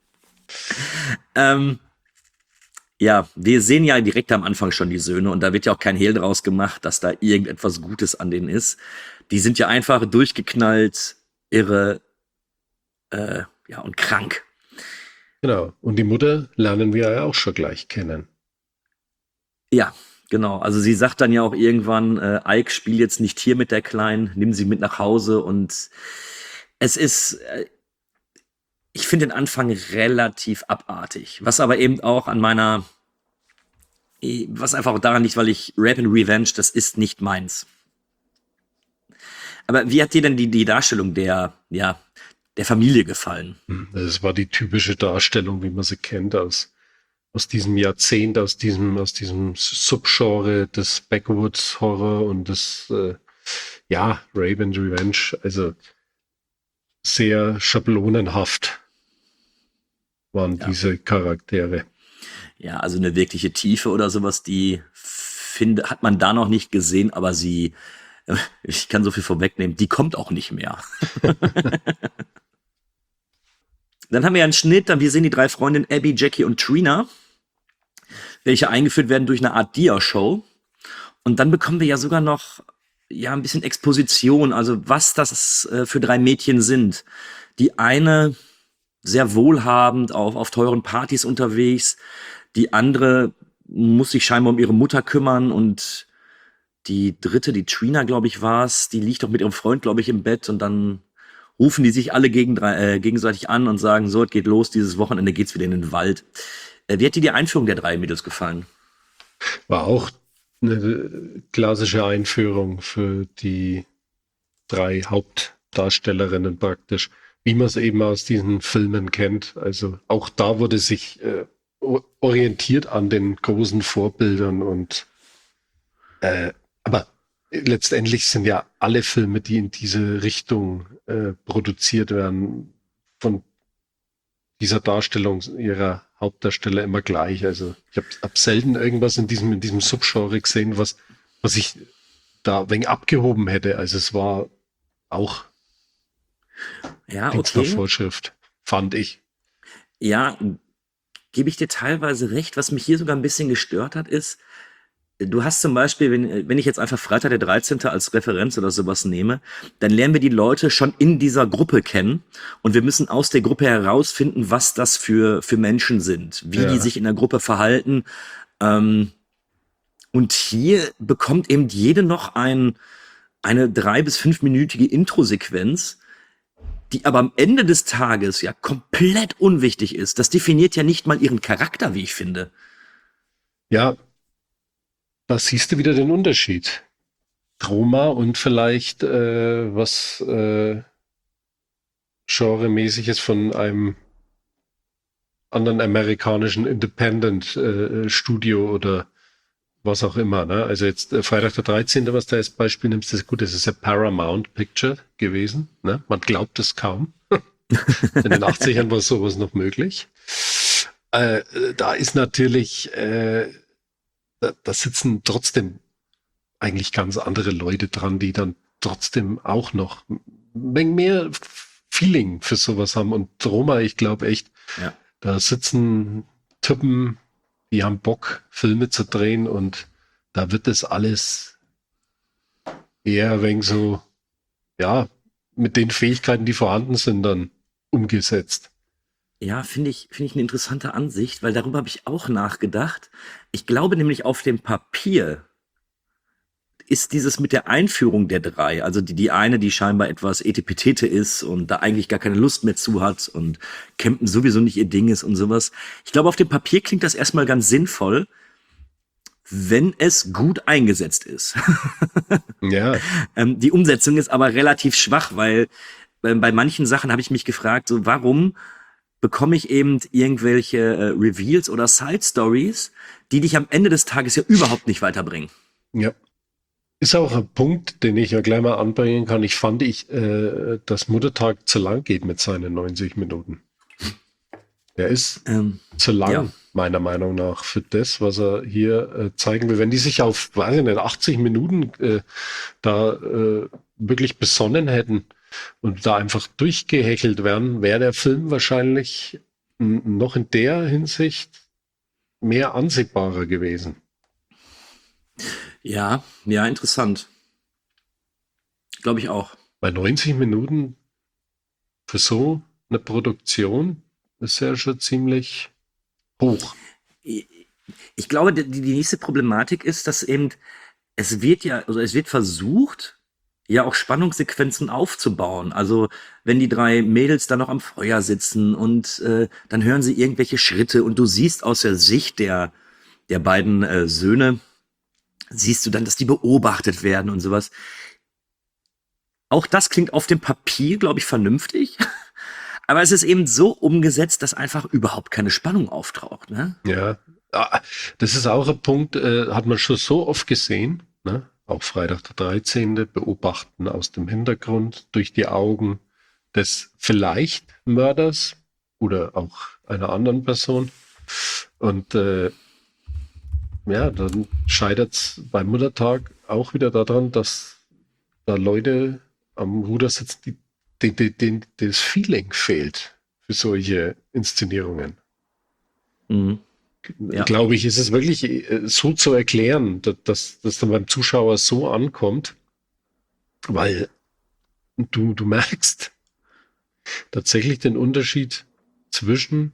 ähm, ja, wir sehen ja direkt am Anfang schon die Söhne und da wird ja auch kein Hehl draus gemacht, dass da irgendetwas Gutes an denen ist. Die sind ja einfach durchgeknallt, irre äh, ja, und krank. Genau. Und die Mutter lernen wir ja auch schon gleich kennen. Ja, genau. Also sie sagt dann ja auch irgendwann, äh, Ike, spiel jetzt nicht hier mit der Kleinen, nimm sie mit nach Hause. Und es ist, äh, ich finde den Anfang relativ abartig. Was aber eben auch an meiner, eh, was einfach auch daran liegt, weil ich Rape and Revenge, das ist nicht meins. Aber wie hat dir denn die, die Darstellung der, ja, der Familie gefallen? Das war die typische Darstellung, wie man sie kennt aus, aus diesem Jahrzehnt, aus diesem, aus diesem Subgenre des Backwoods-Horror und des, äh, ja, Rape and Revenge. Also sehr schablonenhaft waren Ja. diese Charaktere. Ja, also eine wirkliche Tiefe oder sowas, die finde, hat man da noch nicht gesehen, aber sie, äh, ich kann so viel vorwegnehmen, die kommt auch nicht mehr. Dann haben wir einen Schnitt, dann wir sehen die drei Freundinnen Abby, Jackie und Trina, welche eingeführt werden durch eine Art Dia-Show. Und dann bekommen wir ja sogar noch ja ein bisschen Exposition, also was das äh, für drei Mädchen sind. Die eine sehr wohlhabend auf, auf teuren Partys unterwegs, die andere muss sich scheinbar um ihre Mutter kümmern und die dritte, die Trina, glaube ich, war's, die liegt doch mit ihrem Freund, glaube ich, im Bett und dann rufen die sich alle gegen, äh, gegenseitig an und sagen, so, es geht los, dieses Wochenende geht's wieder in den Wald. Äh, wie hat dir die Einführung der drei Mädels gefallen? War auch eine klassische Einführung für die drei Hauptdarstellerinnen praktisch, wie man es eben aus diesen Filmen kennt. Also auch da wurde sich äh, orientiert an den großen Vorbildern und äh, aber letztendlich sind ja alle Filme, die in diese Richtung äh, produziert werden, von dieser Darstellung ihrer Hauptdarsteller immer gleich. Also ich habe hab selten irgendwas in diesem, in diesem Subgenre gesehen, was, was ich da ein wenig abgehoben hätte. Also es war auch Ja, Dienst nach okay. Vorschrift, fand ich. Ja, gebe ich dir teilweise recht. Was mich hier sogar ein bisschen gestört hat, ist, du hast zum Beispiel, wenn, wenn ich jetzt einfach Freitag der dreizehnte als Referenz oder sowas nehme, dann lernen wir die Leute schon in dieser Gruppe kennen und wir müssen aus der Gruppe herausfinden, was das für, für Menschen sind, wie Ja. die sich in der Gruppe verhalten. Ähm, und hier bekommt eben jede noch ein, eine drei- bis fünfminütige Intro-Sequenz, die aber am Ende des Tages ja komplett unwichtig ist. Das definiert ja nicht mal ihren Charakter, wie ich finde. Ja, da siehst du wieder den Unterschied. Trauma und vielleicht äh, was äh, Genremäßiges von einem anderen amerikanischen Independent-Studio oder was auch immer. Ne? Also jetzt äh, Freitag der dreizehnte, was du als Beispiel nimmst, ist gut, das ist ja Paramount Picture gewesen. Ne? Man glaubt es kaum. In den achtzigern war sowas noch möglich. Äh, da ist natürlich, äh, da, da sitzen trotzdem eigentlich ganz andere Leute dran, die dann trotzdem auch noch ein wenig mehr Feeling für sowas haben. Und Roma, ich glaube echt, Ja. da sitzen Typen, die haben Bock, Filme zu drehen und da wird das alles eher ein wenig so, ja, mit den Fähigkeiten, die vorhanden sind, dann umgesetzt. Ja, finde ich, finde ich eine interessante Ansicht, weil darüber habe ich auch nachgedacht. Ich glaube nämlich, auf dem Papier ist dieses mit der Einführung der drei, also die, die eine, die scheinbar etwas Etepetete ist und da eigentlich gar keine Lust mehr zu hat und Campen sowieso nicht ihr Ding ist und sowas. Ich glaube, auf dem Papier klingt das erstmal ganz sinnvoll, wenn es gut eingesetzt ist. Ja, Ähm, die Umsetzung ist aber relativ schwach, weil äh, bei manchen Sachen habe ich mich gefragt, so warum bekomme ich eben irgendwelche äh, Reveals oder Side Stories, die dich am Ende des Tages ja überhaupt nicht weiterbringen. ja. Ist auch ein Punkt, den ich ja gleich mal anbringen kann. Ich fand, ich, äh, dass Muttertag zu lang geht mit seinen neunzig Minuten. Der ist Ähm, zu lang, ja. meiner Meinung nach, für das, was er hier äh, zeigen will. Wenn die sich auf, weiß ich nicht, achtzig Minuten äh, da äh, wirklich besonnen hätten und da einfach durchgehechelt wären, wäre der Film wahrscheinlich m, noch in der Hinsicht mehr ansehbarer gewesen. Ja, ja, interessant. Glaube ich auch. Bei neunzig Minuten für so eine Produktion ist ja schon ziemlich hoch. Ich glaube, die, die nächste Problematik ist, dass eben, es wird ja, also es wird versucht, ja auch Spannungssequenzen aufzubauen. Also wenn die drei Mädels da noch am Feuer sitzen und äh, dann hören sie irgendwelche Schritte und du siehst aus der Sicht der, der beiden äh, Söhne, siehst du dann, dass die beobachtet werden und sowas. Auch das klingt auf dem Papier, glaube ich, vernünftig. Aber es ist eben so umgesetzt, dass einfach überhaupt keine Spannung auftaucht. Ne? Ja, Ah, das ist auch ein Punkt, äh, hat man schon so oft gesehen, ne? Auch Freitag der dreizehnte beobachten aus dem Hintergrund durch die Augen des vielleicht Mörders oder auch einer anderen Person. Und äh, ja, dann scheitert es beim Muttertag auch wieder daran, dass da Leute am Ruder sitzen, die, die, die, denen das Feeling fehlt für solche Inszenierungen. Mhm. Ja. Glaube ich, ist es wirklich äh, so zu erklären, dass, dass das dann beim Zuschauer so ankommt, weil du, du merkst tatsächlich den Unterschied zwischen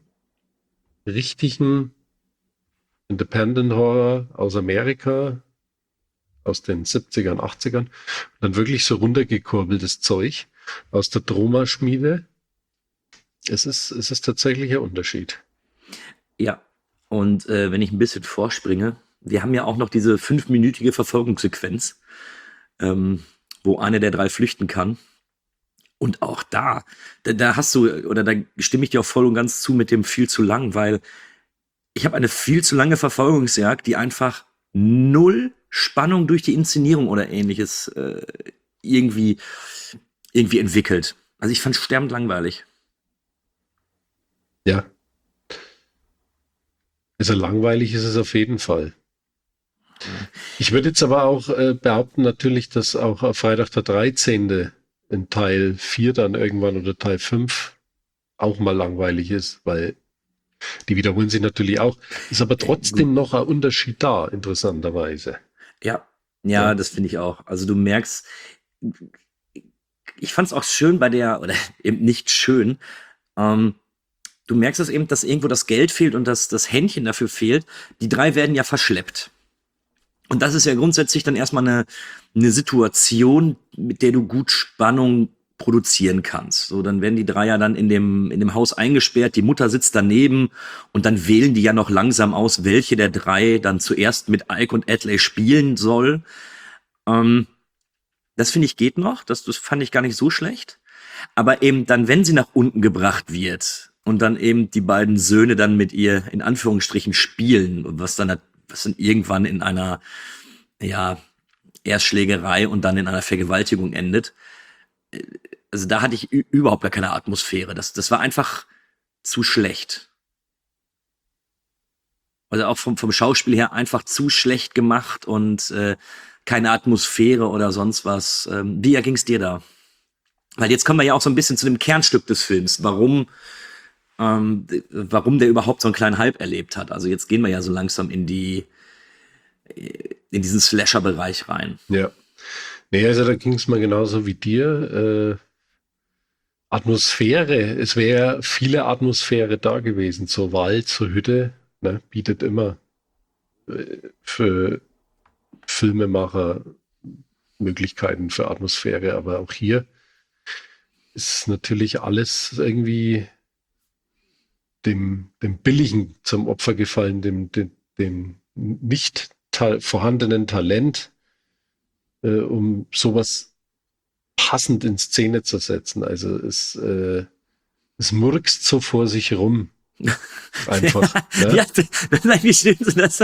richtigen Independent Horror aus Amerika, aus den siebzigern, achtzigern. Und dann wirklich so runtergekurbeltes Zeug aus der Troma-Schmiede. Es ist, es ist tatsächlich ein Unterschied. Ja, und äh, wenn ich ein bisschen vorspringe, wir haben ja auch noch diese fünfminütige Verfolgungssequenz, ähm, wo einer der drei flüchten kann. Und auch da, da, da hast du, oder da stimme ich dir auch voll und ganz zu mit dem viel zu lang, weil ich habe eine viel zu lange Verfolgungsjagd, die einfach null Spannung durch die Inszenierung oder ähnliches äh, irgendwie, irgendwie entwickelt. Also ich fand es sterbend langweilig. Ja. Also langweilig ist es auf jeden Fall. Ich würde jetzt aber auch äh, behaupten natürlich, dass auch auf Freitag der dreizehnte in Teil vier dann irgendwann oder Teil fünf auch mal langweilig ist, weil die wiederholen sich natürlich auch. Ist aber trotzdem noch ein Unterschied da, interessanterweise. Ja, ja, Ja. das finde ich auch. Also du merkst, ich fand es auch schön bei der, oder eben nicht schön, ähm, du merkst es eben, dass irgendwo das Geld fehlt und dass das Händchen dafür fehlt. Die drei werden ja verschleppt. Und das ist ja grundsätzlich dann erstmal eine, eine Situation, mit der du gut Spannung produzieren kannst. So, dann werden die drei ja dann in dem, in dem Haus eingesperrt, die Mutter sitzt daneben und dann wählen die ja noch langsam aus, welche der drei dann zuerst mit Ike und Adley spielen soll. Ähm, das finde ich geht noch, das, das fand ich gar nicht so schlecht. Aber eben dann, wenn sie nach unten gebracht wird und dann eben die beiden Söhne dann mit ihr in Anführungsstrichen spielen, was dann, was dann irgendwann in einer, ja, Erstschlägerei und dann in einer Vergewaltigung endet. Also da hatte ich ü- überhaupt gar keine Atmosphäre. Das, das war einfach zu schlecht. Also auch vom, vom Schauspiel her einfach zu schlecht gemacht und äh, keine Atmosphäre oder sonst was. Ähm, wie ging es dir da? Weil jetzt kommen wir ja auch so ein bisschen zu dem Kernstück des Films, warum, ähm, d- warum der überhaupt so einen kleinen Hype erlebt hat. Also jetzt gehen wir ja so langsam in die in diesen Slasher-Bereich rein. Ja. Nee, also da ging es mir genauso wie dir. Äh, Atmosphäre, es wäre viele Atmosphäre da gewesen. Zur Wald, zur Hütte, ne, bietet immer äh, für Filmemacher Möglichkeiten für Atmosphäre, aber auch hier ist natürlich alles irgendwie dem, dem Billigen zum Opfer gefallen, dem, dem, dem nicht ta- vorhandenen Talent, äh, um sowas passend in Szene zu setzen. Also es, äh, es murkst so vor sich rum. Einfach. Ja, ne? ja, nein, wie stimmt das?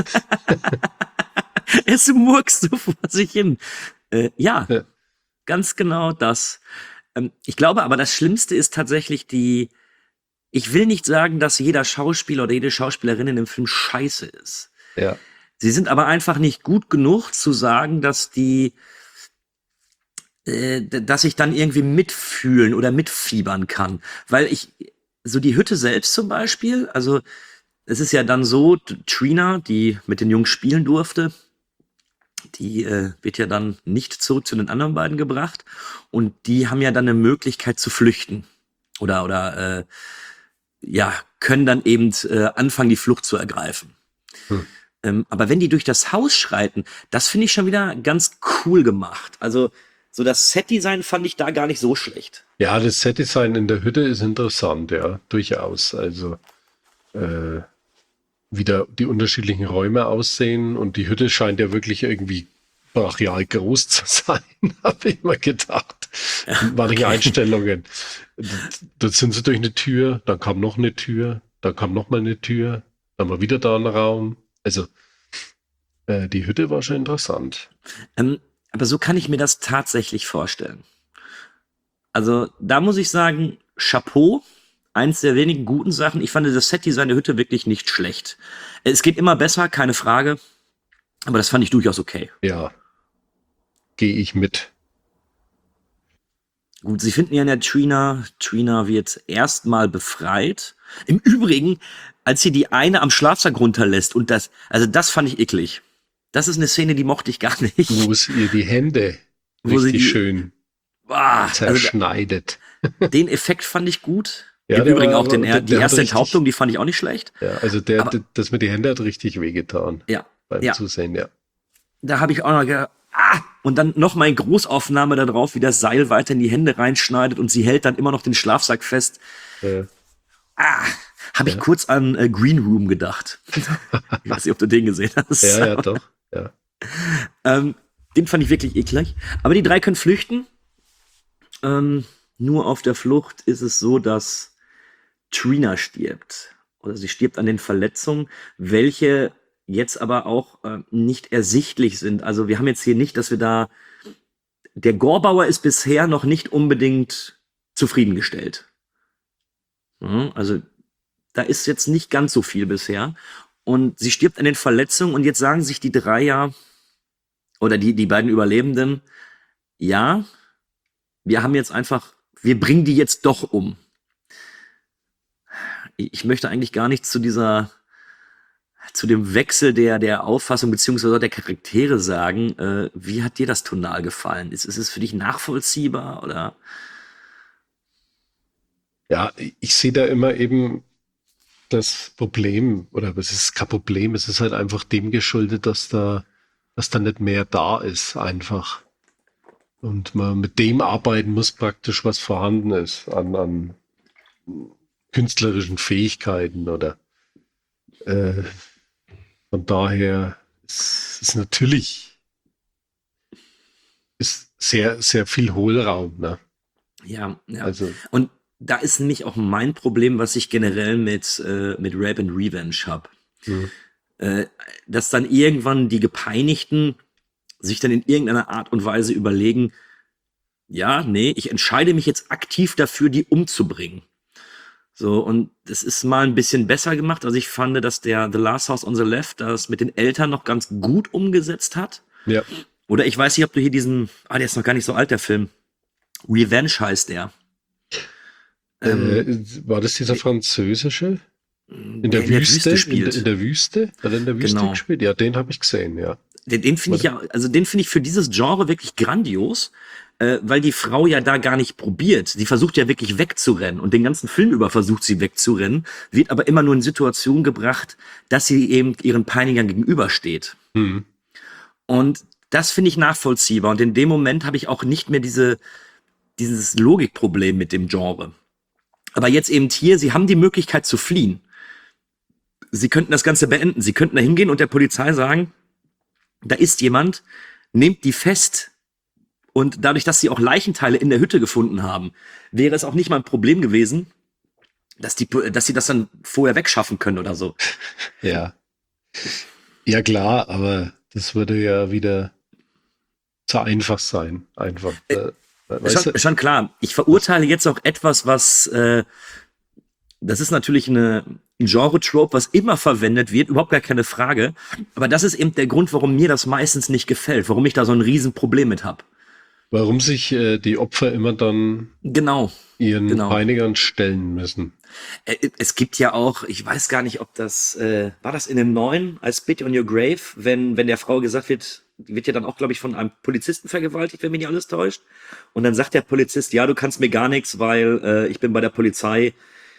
Es murkst so vor sich hin. Äh, ja, Ja. ganz genau das. Ähm, ich glaube aber, das Schlimmste ist tatsächlich die, ich will nicht sagen, dass jeder Schauspieler oder jede Schauspielerin in dem Film scheiße ist. Ja. Sie sind aber einfach nicht gut genug zu sagen, dass die, äh, d- dass ich dann irgendwie mitfühlen oder mitfiebern kann. Weil ich, so die Hütte selbst zum Beispiel, also es ist ja dann so, T- Trina, die mit den Jungs spielen durfte, die äh, wird ja dann nicht zurück zu den anderen beiden gebracht und die haben ja dann eine Möglichkeit zu flüchten oder oder äh, ja können dann eben äh, anfangen, die Flucht zu ergreifen. Hm. Ähm, aber wenn die durch das Haus schreiten, das finde ich schon wieder ganz cool gemacht. Also so das Setdesign fand ich da gar nicht so schlecht. Ja, das Setdesign in der Hütte ist interessant, ja, durchaus. Also äh, wie da die unterschiedlichen Räume aussehen und die Hütte scheint ja wirklich irgendwie brachial groß zu sein, habe ich mal gedacht. Manche Einstellungen. Da sind sie durch eine Tür, dann kam noch eine Tür, dann kam noch mal eine Tür, dann war wieder da ein Raum. Also äh, die Hütte war schon interessant. Ähm, aber so kann ich mir das tatsächlich vorstellen. Also da muss ich sagen, Chapeau, eins der wenigen guten Sachen. Ich fand das Setdesign der Hütte wirklich nicht schlecht. Es geht immer besser, keine Frage. Aber das fand ich durchaus okay. Ja, gehe ich mit. Gut, sie finden ja in der Trina, Trina wird erstmal befreit. Im Übrigen, als sie die eine am Schlafsack runterlässt und das, also das fand ich eklig. Das ist eine Szene, die mochte ich gar nicht. Wo es ihr die Hände Wo sie richtig die- schön Boah, also zerschneidet. den Effekt fand ich gut. Ja, Im der Übrigen war- auch den, der- die der hat erste richtig- Enthauptung, die fand ich auch nicht schlecht. Ja, also der, Aber- der, das mit den Händen hat richtig wehgetan Ja, beim ja. Zusehen, ja. Da habe ich auch noch gedacht, Und dann noch mal in Großaufnahme da drauf, wie das Seil weiter in die Hände reinschneidet und sie hält dann immer noch den Schlafsack fest. Ja. Ah, habe ich Ja. kurz an äh, Green Room gedacht. Ich weiß nicht, ob du den gesehen hast. Ja, ja, doch. Ja. Ähm, den fand ich wirklich eklig. Aber die drei können flüchten. Ähm, nur auf der Flucht ist es so, dass Trina stirbt. Oder sie stirbt an den Verletzungen, welche jetzt aber auch äh, nicht ersichtlich sind. Also wir haben jetzt hier nicht, dass wir da... Der Gorbauer ist bisher noch nicht unbedingt zufriedengestellt. Mhm, also da ist jetzt nicht ganz so viel bisher. Und sie stirbt an den Verletzungen und jetzt sagen sich die drei ja, oder die, die beiden Überlebenden, ja, wir haben jetzt einfach, wir bringen die jetzt doch um. Ich möchte eigentlich gar nicht zu dieser, zu dem Wechsel der, der Auffassung beziehungsweise der Charaktere sagen. Äh, wie hat dir das tonal gefallen? Ist, ist es für dich nachvollziehbar oder? Ja, ich sehe da immer eben das Problem, oder es ist kein Problem, es ist halt einfach dem geschuldet, dass da, dass da nicht mehr da ist, einfach. Und man mit dem arbeiten muss praktisch, was vorhanden ist, an, an künstlerischen Fähigkeiten oder äh, von daher ist es natürlich ist sehr, sehr viel Hohlraum, ne? Ja, ja. Also, Und da ist nämlich auch mein Problem, was ich generell mit, äh, mit Rape and Revenge habe. Mhm. Äh, dass dann irgendwann die Gepeinigten sich dann in irgendeiner Art und Weise überlegen, ja, nee, ich entscheide mich jetzt aktiv dafür, die umzubringen. So, und das ist mal ein bisschen besser gemacht. Also ich fand, dass der The Last House on the Left das mit den Eltern noch ganz gut umgesetzt hat. ja. Oder ich weiß nicht, ob du hier diesen, ah, der ist noch gar nicht so alt, der Film. Revenge heißt der. Ähm, Äh, war das dieser französische? In der, der in der Wüste, Wüste in, spielt. in der Wüste? Hat er in der Wüste Genau. gespielt? Ja, den habe ich gesehen, ja. Den, den finde ich ja, also den finde ich für dieses Genre wirklich grandios, äh, weil die Frau ja da gar nicht probiert. Sie versucht ja wirklich wegzurennen und den ganzen Film über versucht sie wegzurennen, wird aber immer nur in Situation gebracht, dass sie eben ihren Peinigern gegenübersteht. Hm. Und das finde ich nachvollziehbar. Und in dem Moment habe ich auch nicht mehr diese, dieses Logikproblem mit dem Genre. Aber jetzt eben hier, sie haben die Möglichkeit zu fliehen. Sie könnten das Ganze beenden. Sie könnten da hingehen und der Polizei sagen, da ist jemand, nehmt die fest. Und dadurch, dass sie auch Leichenteile in der Hütte gefunden haben, wäre es auch nicht mal ein Problem gewesen, dass die, dass sie das dann vorher wegschaffen können oder so. Ja. Ja, klar, aber das würde ja wieder zu einfach sein. Einfach. Äh, weißt Schon, du? schon klar. Ich verurteile jetzt auch etwas, was, äh, das ist natürlich eine, ein Genre-Trope, was immer verwendet wird, überhaupt gar keine Frage. Aber das ist eben der Grund, warum mir das meistens nicht gefällt, warum ich da so ein Riesenproblem mit habe. Warum sich äh, die Opfer immer dann Genau. ihren Genau. Peinigern stellen müssen. Äh, Es gibt ja auch, ich weiß gar nicht, ob das, äh, war das in dem neuen, als Spit on Your Grave, wenn, wenn der Frau gesagt wird, die wird ja dann auch, glaube ich, von einem Polizisten vergewaltigt, wenn mich nicht alles täuscht. Und dann sagt der Polizist, ja, du kannst mir gar nichts, weil äh, ich bin bei der Polizei.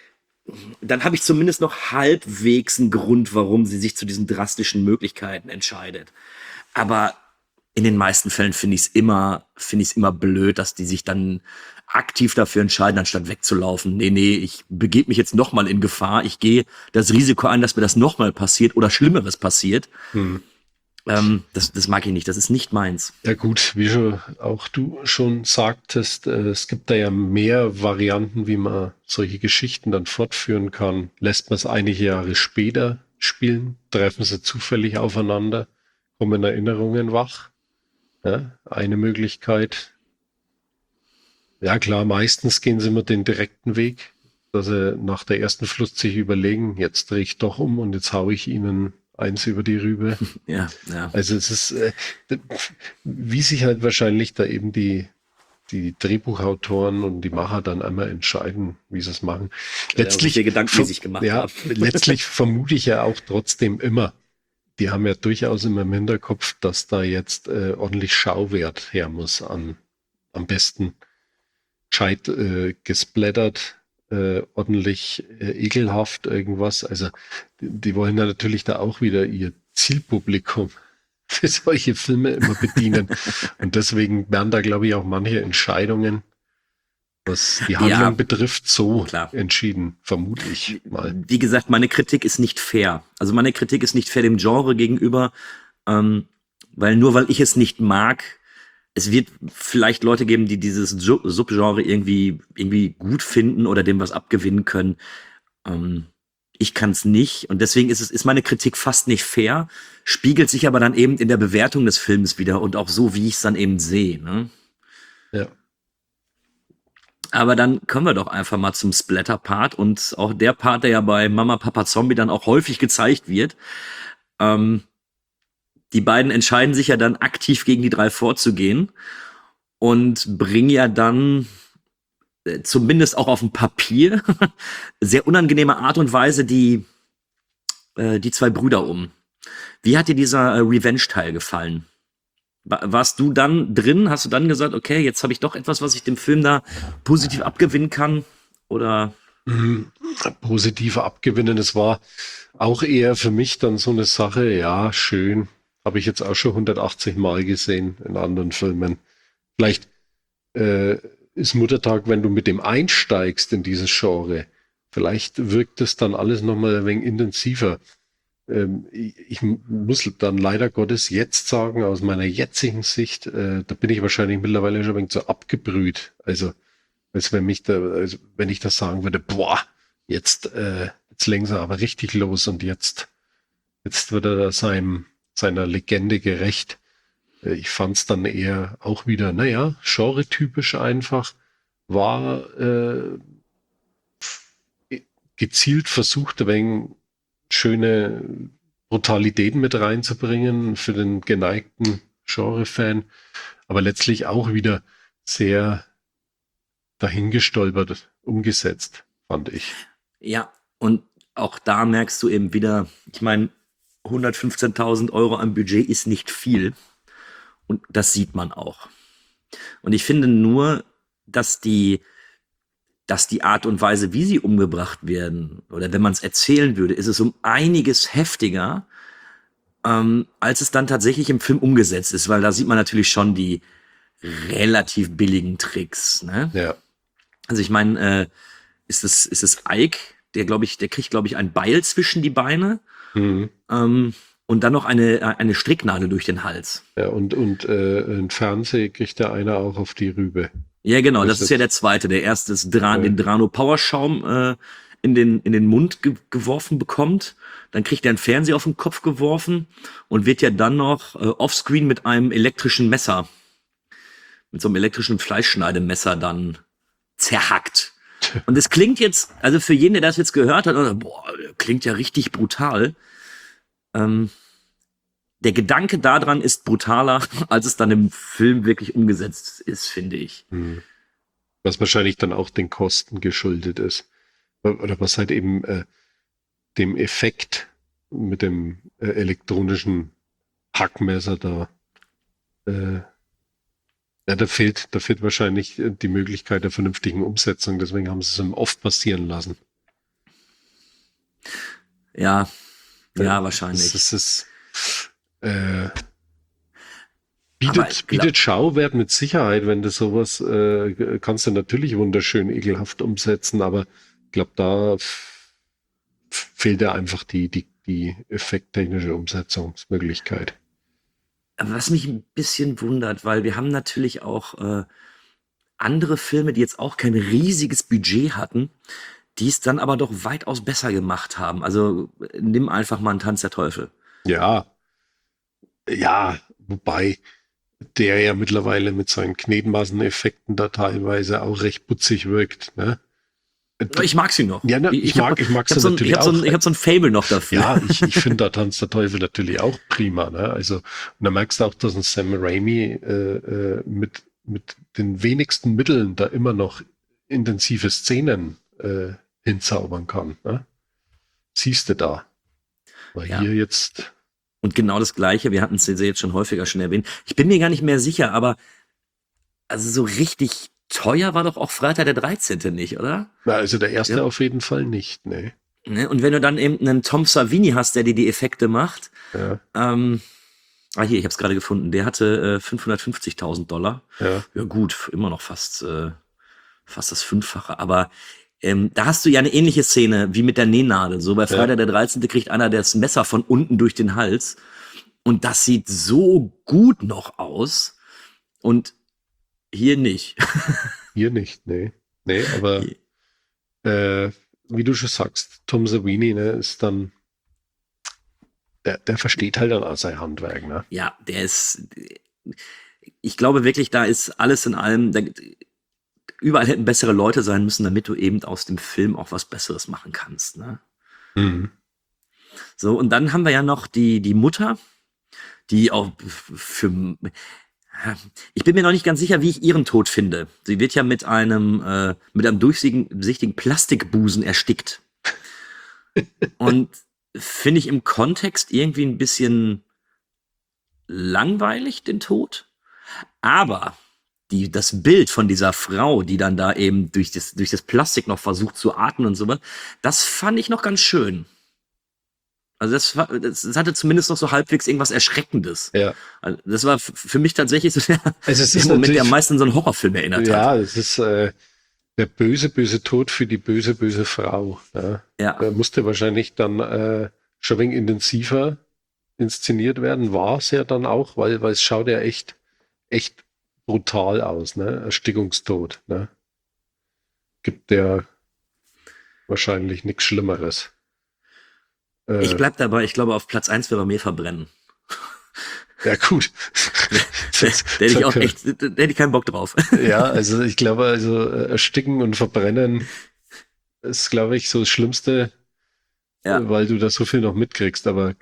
Dann habe ich zumindest noch halbwegs einen Grund, warum sie sich zu diesen drastischen Möglichkeiten entscheidet. Aber in den meisten Fällen finde ich es immer, finde ich es immer blöd, dass die sich dann aktiv dafür entscheiden, anstatt wegzulaufen. Nee, nee, ich begebe mich jetzt nochmal in Gefahr. Ich gehe das Risiko ein, dass mir das nochmal passiert oder Schlimmeres passiert. Hm. Ähm, das, das mag ich nicht. Das ist nicht meins. Ja gut, wie schon auch du schon sagtest, äh, es gibt da ja mehr Varianten, wie man solche Geschichten dann fortführen kann. Lässt man es einige Jahre später spielen, treffen sie zufällig aufeinander, kommen Erinnerungen wach. Ja, eine Möglichkeit. Ja klar, meistens gehen sie immer den direkten Weg, dass sie nach der ersten Flucht sich überlegen, jetzt drehe ich doch um und jetzt haue ich ihnen eins über die Rübe. Ja, ja. Also es ist, äh, wie sich halt wahrscheinlich da eben die, die Drehbuchautoren und die Macher dann einmal entscheiden, wie sie es machen. Letztlich, welche Gedanken die ver- sich gemacht ja, haben. letztlich vermute ich ja auch trotzdem immer, die haben ja durchaus immer im Hinterkopf, dass da jetzt äh, ordentlich Schauwert her muss an, am besten gescheit äh, gesplattert, äh, ordentlich äh, ekelhaft irgendwas. Also die, die wollen ja natürlich da auch wieder ihr Zielpublikum für solche Filme immer bedienen. Und deswegen werden da, glaube ich, auch manche Entscheidungen, was die Handlung Ja, betrifft, so klar. entschieden, vermute ich mal. Wie gesagt, meine Kritik ist nicht fair. Also meine Kritik ist nicht fair dem Genre gegenüber, ähm, weil nur weil ich es nicht mag, es wird vielleicht Leute geben, die dieses Sub- Subgenre irgendwie irgendwie gut finden oder dem was abgewinnen können. Ähm, ich kann es nicht und deswegen ist es ist meine Kritik fast nicht fair, spiegelt sich aber dann eben in der Bewertung des Films wieder und auch so, wie ich es dann eben sehe. Ne? Ja. Aber dann kommen wir doch einfach mal zum Splatter-Part und auch der Part, der ja bei Mama, Papa, Zombie dann auch häufig gezeigt wird. Ähm, die beiden entscheiden sich ja dann aktiv gegen die drei vorzugehen und bringen ja dann äh, zumindest auch auf dem Papier sehr unangenehme Art und Weise die, äh, die zwei Brüder um. Wie hat dir dieser äh, Revenge-Teil gefallen? Wa- Warst du dann drin? Hast du dann gesagt, okay, jetzt habe ich doch etwas, was ich dem Film da positiv abgewinnen kann? Oder Mhm. Positive abgewinnen, es war auch eher für mich dann so eine Sache, ja, schön. Habe ich jetzt auch schon hundertachtzig Mal gesehen in anderen Filmen. Vielleicht äh, ist Muttertag, wenn du mit dem einsteigst in dieses Genre, vielleicht wirkt es dann alles nochmal ein wenig intensiver. Ähm, ich, ich muss dann leider Gottes jetzt sagen, aus meiner jetzigen Sicht, äh, da bin ich wahrscheinlich mittlerweile schon ein wenig so abgebrüht. Also, als wenn mich da, also wenn ich das sagen würde, boah, jetzt, äh, jetzt legen sie aber richtig los und jetzt, jetzt wird er da seinem, seiner Legende gerecht. Äh, Ich fand es dann eher auch wieder, naja, genre-typisch einfach, war äh, gezielt versucht, ein wenig schöne Brutalitäten mit reinzubringen für den geneigten Genre-Fan, aber letztlich auch wieder sehr dahingestolpert umgesetzt, fand ich. ja, und auch da merkst du eben wieder, ich meine, hundertfünfzehntausend Euro am Budget ist nicht viel. Und das sieht man auch. Und ich finde nur, dass die, dass die Art und Weise, wie sie umgebracht werden, oder wenn man es erzählen würde, ist es um einiges heftiger, ähm, als es dann tatsächlich im Film umgesetzt ist, weil da sieht man natürlich schon die relativ billigen Tricks. Ne? Ja. Also ich meine, äh, ist es ist es Ike, der glaube ich, der kriegt glaube ich ein Beil zwischen die Beine Mhm. ähm, und dann noch eine eine Stricknadel durch den Hals. Ja, und, und äh, ein Fernseh kriegt der einer auch auf die Rübe. Ja, genau, Das das ist ja ist- der zweite. Der erste ist Dra Ja. den Drano Powerschaum äh, in den in den Mund ge geworfen bekommt. Dann kriegt er einen Fernseher auf den Kopf geworfen und wird ja dann noch äh, offscreen mit einem elektrischen Messer, mit so einem elektrischen Fleischschneidemesser dann zerhackt. Und es klingt jetzt, also für jeden, der das jetzt gehört hat, oder, boah, klingt ja richtig brutal. Ähm, der Gedanke daran ist brutaler, als es dann im Film wirklich umgesetzt ist, finde ich. Mhm. Was wahrscheinlich dann auch den Kosten geschuldet ist. Oder was halt eben äh, dem Effekt mit dem äh, elektronischen Hackmesser da äh, ja, da fehlt, da fehlt wahrscheinlich äh, die Möglichkeit der vernünftigen Umsetzung, deswegen haben sie es im Off passieren lassen. Ja, ja, Das wahrscheinlich. ist es. Äh, Aber bietet, ich glaub- bietet Schauwert mit Sicherheit, wenn du sowas äh, kannst du natürlich wunderschön ekelhaft umsetzen, aber ich glaube, da f- fehlt ja einfach die, die, die effekttechnische Umsetzungsmöglichkeit. Aber was mich ein bisschen wundert, weil wir haben natürlich auch äh, andere Filme, die jetzt auch kein riesiges Budget hatten, die es dann aber doch weitaus besser gemacht haben. Also äh, nimm einfach mal einen Tanz der Teufel. Ja, ja, wobei der ja mittlerweile mit seinen Knetmasseneffekten da teilweise auch recht putzig wirkt, ne? Aber ich mag sie noch. Ja, ne, ich mag- hab- ich mag hab sie so ein, natürlich ich hab so ein, auch. Ich habe so ein Fable noch dafür. Ja, ich, ich finde da Tanz der Teufel natürlich auch prima, ne? Also, und da merkst du auch, dass ein Sam Raimi äh, äh, mit, mit den wenigsten Mitteln da immer noch intensive Szenen äh, hinzaubern kann, ne? Siehst du da. Weil Ja. hier jetzt, Und genau das Gleiche, wir hatten es jetzt schon häufiger schon erwähnt. Ich bin mir gar nicht mehr sicher, aber also so richtig teuer war doch auch Freitag der dreizehnte nicht, oder? na, also der erste Ja. auf jeden Fall nicht, ne? Ne? Und wenn du dann eben einen Tom Savini hast, der dir die Effekte macht, Ja. ähm, Ah, hier, ich habe es gerade gefunden. Der hatte äh, fünfhundertfünfzigtausend Dollar. Ja. Ja gut, immer noch fast, äh, fast das Fünffache. Aber ähm, da hast du ja eine ähnliche Szene wie mit der Nähnadel. So bei Freitag der dreizehnte kriegt einer das Messer von unten durch den Hals. Und das sieht so gut noch aus. Und hier nicht. Hier nicht, nee. Nee, aber äh, wie du schon sagst, Tom Savini, ne, ist dann, der, der versteht halt dann auch sein Handwerk, ne? Ja, der ist, ich glaube wirklich, da ist alles in allem, da, überall hätten bessere Leute sein müssen, damit du eben aus dem Film auch was Besseres machen kannst, ne? Mhm. So, und dann haben wir ja noch die, die Mutter, die auch für, ich bin mir noch nicht ganz sicher, wie ich ihren Tod finde. Sie wird ja mit einem, äh, mit einem durchsichtigen Plastikbusen erstickt. Und finde ich im Kontext irgendwie ein bisschen langweilig, den Tod. Aber die, das Bild von dieser Frau, die dann da eben durch das, durch das Plastik noch versucht zu atmen und so was, das fand ich noch ganz schön. Also das, war, das hatte zumindest noch so halbwegs irgendwas Erschreckendes. Ja. Also das war f- für mich tatsächlich so der, Also es der ist Moment, der natürlich- am meisten an so einen Horrorfilm erinnert hat. Ja, es ist äh, der böse, böse Tod für die böse, böse Frau. Ja. Ja. Da musste wahrscheinlich dann äh, schon ein wenig intensiver inszeniert werden. War es ja dann auch, weil, weil es schaut ja echt, echt brutal aus, ne? Erstickungstod, ne? Gibt ja wahrscheinlich nichts Schlimmeres. Äh, Ich bleib dabei, ich glaube, auf Platz eins wäre bei mir verbrennen. ja, gut. Da hätte ich auch echt, da hätte ich keinen Bock drauf. Ja, also ich glaube, also äh, ersticken und verbrennen ist, glaube ich, so das Schlimmste, Ja. äh, weil du da so viel noch mitkriegst, aber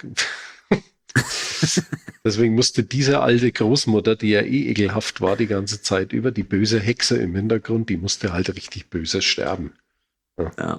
deswegen musste diese alte Großmutter, die ja eh ekelhaft war die ganze Zeit über, die böse Hexe im Hintergrund, die musste halt richtig böse sterben. Ja.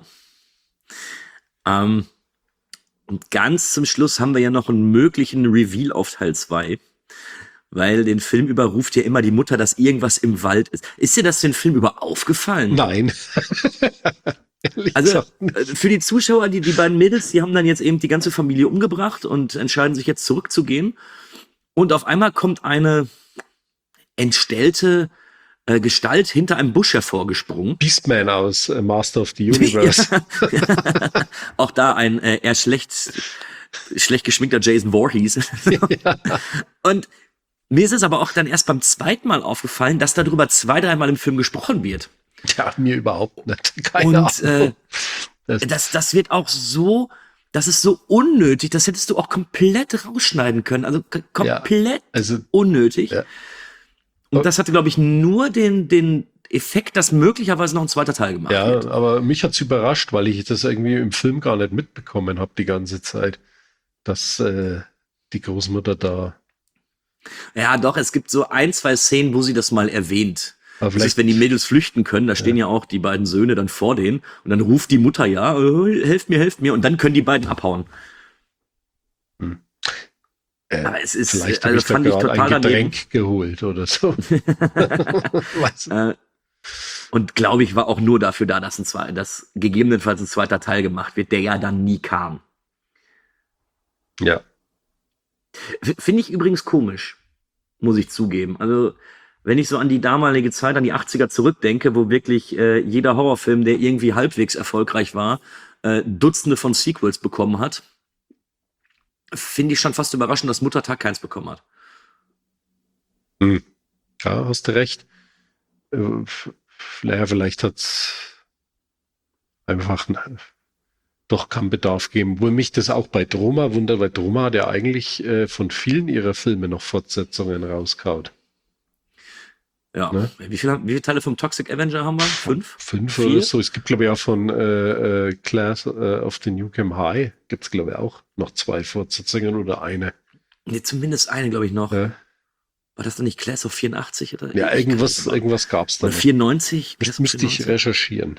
Ähm, und ganz zum Schluss haben wir ja noch einen möglichen Reveal auf Teil zwei. Weil den Film über ruft ja immer die Mutter, dass irgendwas im Wald ist. Ist dir das den Film über aufgefallen? Nein. Ehrlich Also gesagt äh, nicht. für die Zuschauer, die, die beiden Mädels, die haben dann jetzt eben die ganze Familie umgebracht und entscheiden sich jetzt zurückzugehen. Und auf einmal kommt eine entstellte äh, Gestalt hinter einem Busch hervorgesprungen. Beastman aus äh, Master of the Universe. Ja. Auch da ein äh, eher schlecht, schlecht geschminkter Jason Voorhees. Und mir ist es aber auch dann erst beim zweiten Mal aufgefallen, dass darüber zwei, dreimal im Film gesprochen wird. Ja, mir überhaupt nicht. Keine Und äh, Ahnung. Das- das, das wird auch so, das ist so unnötig, das hättest du auch komplett rausschneiden können. Also k- komplett also- unnötig. Ja. Und das hatte, glaube ich, nur den, den Effekt, dass möglicherweise noch ein zweiter Teil gemacht Ja, wird. aber mich hat's überrascht, weil ich das irgendwie im Film gar nicht mitbekommen habe die ganze Zeit, dass äh, die Großmutter da. Ja, doch, es gibt so ein, zwei Szenen, wo sie das mal erwähnt. Aber Das ist, vielleicht, wenn die Mädels flüchten können, da stehen ja, auch die beiden Söhne dann vor denen und dann ruft die Mutter ja, äh, helft mir, helft mir und dann können die beiden abhauen. äh, Aber es ist, vielleicht also habe ich da fand ich gerade total ein daneben. Getränk geholt oder so. Weiß nicht. Äh, und glaube ich, war auch nur dafür da, dass ein zwei, dass gegebenenfalls ein zweiter Teil gemacht wird, der ja dann nie kam. Ja, F- Finde ich übrigens komisch, muss ich zugeben. Also, wenn ich so an die damalige Zeit, an die achtziger zurückdenke, wo wirklich äh, jeder Horrorfilm, der irgendwie halbwegs erfolgreich war, äh, Dutzende von Sequels bekommen hat, finde ich schon fast überraschend, dass Muttertag keins bekommen hat. ja, hast du recht. Äh, f- Naja, vielleicht hat's einfach n- doch keinen Bedarf gegeben. Wo mich das auch bei Troma wundert, weil Troma hat ja eigentlich äh, von vielen ihrer Filme noch Fortsetzungen rauskaut. Ja. Ne? Wie, viel, wie viele Teile vom Toxic Avenger haben wir? Fünf? Fünf Vier? oder so. Es gibt, glaube ich, auch von äh, äh, Class äh, of the Newcomb High gibt es, glaube ich, auch noch zwei Fortsetzungen oder eine. Nee, zumindest eine, glaube ich, noch. Ja, War das dann nicht Class of vierundachtzig? Oder? ja Ich irgendwas, kann das irgendwas gab es da. Oder noch. vierundneunzig? Das müsste ich recherchieren.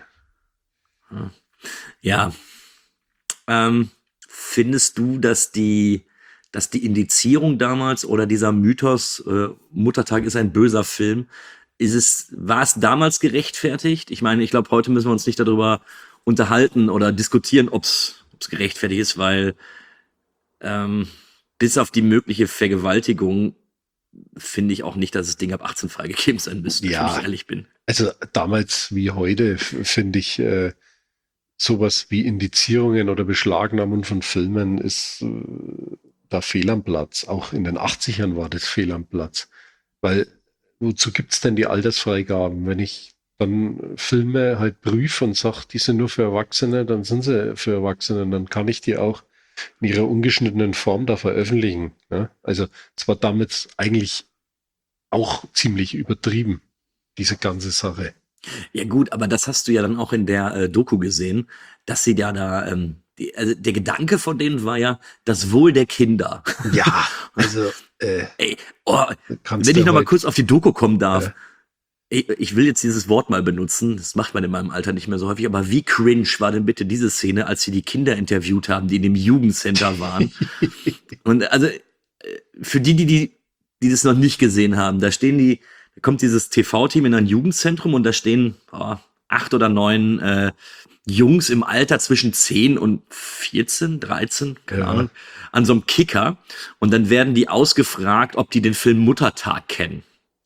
Ja. Ähm, findest du, dass die, dass die Indizierung damals oder dieser Mythos, äh, Muttertag ist ein böser Film, ist es, war es damals gerechtfertigt? Ich meine, ich glaube, heute müssen wir uns nicht darüber unterhalten oder diskutieren, ob es gerechtfertigt ist, weil ähm, bis auf die mögliche Vergewaltigung finde ich auch nicht, dass das Ding ab achtzehn freigegeben sein müsste, Ja. wenn ich ehrlich bin. Also damals wie heute f- finde ich äh, sowas wie Indizierungen oder Beschlagnahmung von Filmen ist äh, da fehl am Platz. Auch in den achtzigern war das fehl am Platz. Weil wozu gibt's denn die Altersfreigaben? Wenn ich dann Filme halt prüfe und sage, die sind nur für Erwachsene, dann sind sie für Erwachsene. Dann kann ich die auch in ihrer ungeschnittenen Form da veröffentlichen. Ja? Also es war damit eigentlich auch ziemlich übertrieben, diese ganze Sache. Ja gut, aber das hast du ja dann auch in der äh, Doku gesehen, dass sie ja da, ähm, die, also der Gedanke von denen war ja das Wohl der Kinder. Ja, also äh, Ey, oh, kannst wenn du ich noch mal heute- kurz auf die Doku kommen darf. Ja. Ich, ich will jetzt dieses Wort mal benutzen, das macht man in meinem Alter nicht mehr so häufig, aber wie cringe war denn bitte diese Szene, als sie die Kinder interviewt haben, die in dem Jugendcenter waren? Und also äh, für die, die, die, die das noch nicht gesehen haben, da stehen die, da kommt dieses T V-Team in ein Jugendzentrum und da stehen oh, acht oder neun äh, Jungs im Alter zwischen zehn und vierzehn, dreizehn, keine Ja. Ahnung, an so einem Kicker und dann werden die ausgefragt, ob die den Film Muttertag kennen.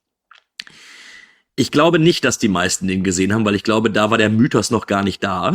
Ich glaube nicht, dass die meisten den gesehen haben, weil ich glaube, da war der Mythos noch gar nicht da.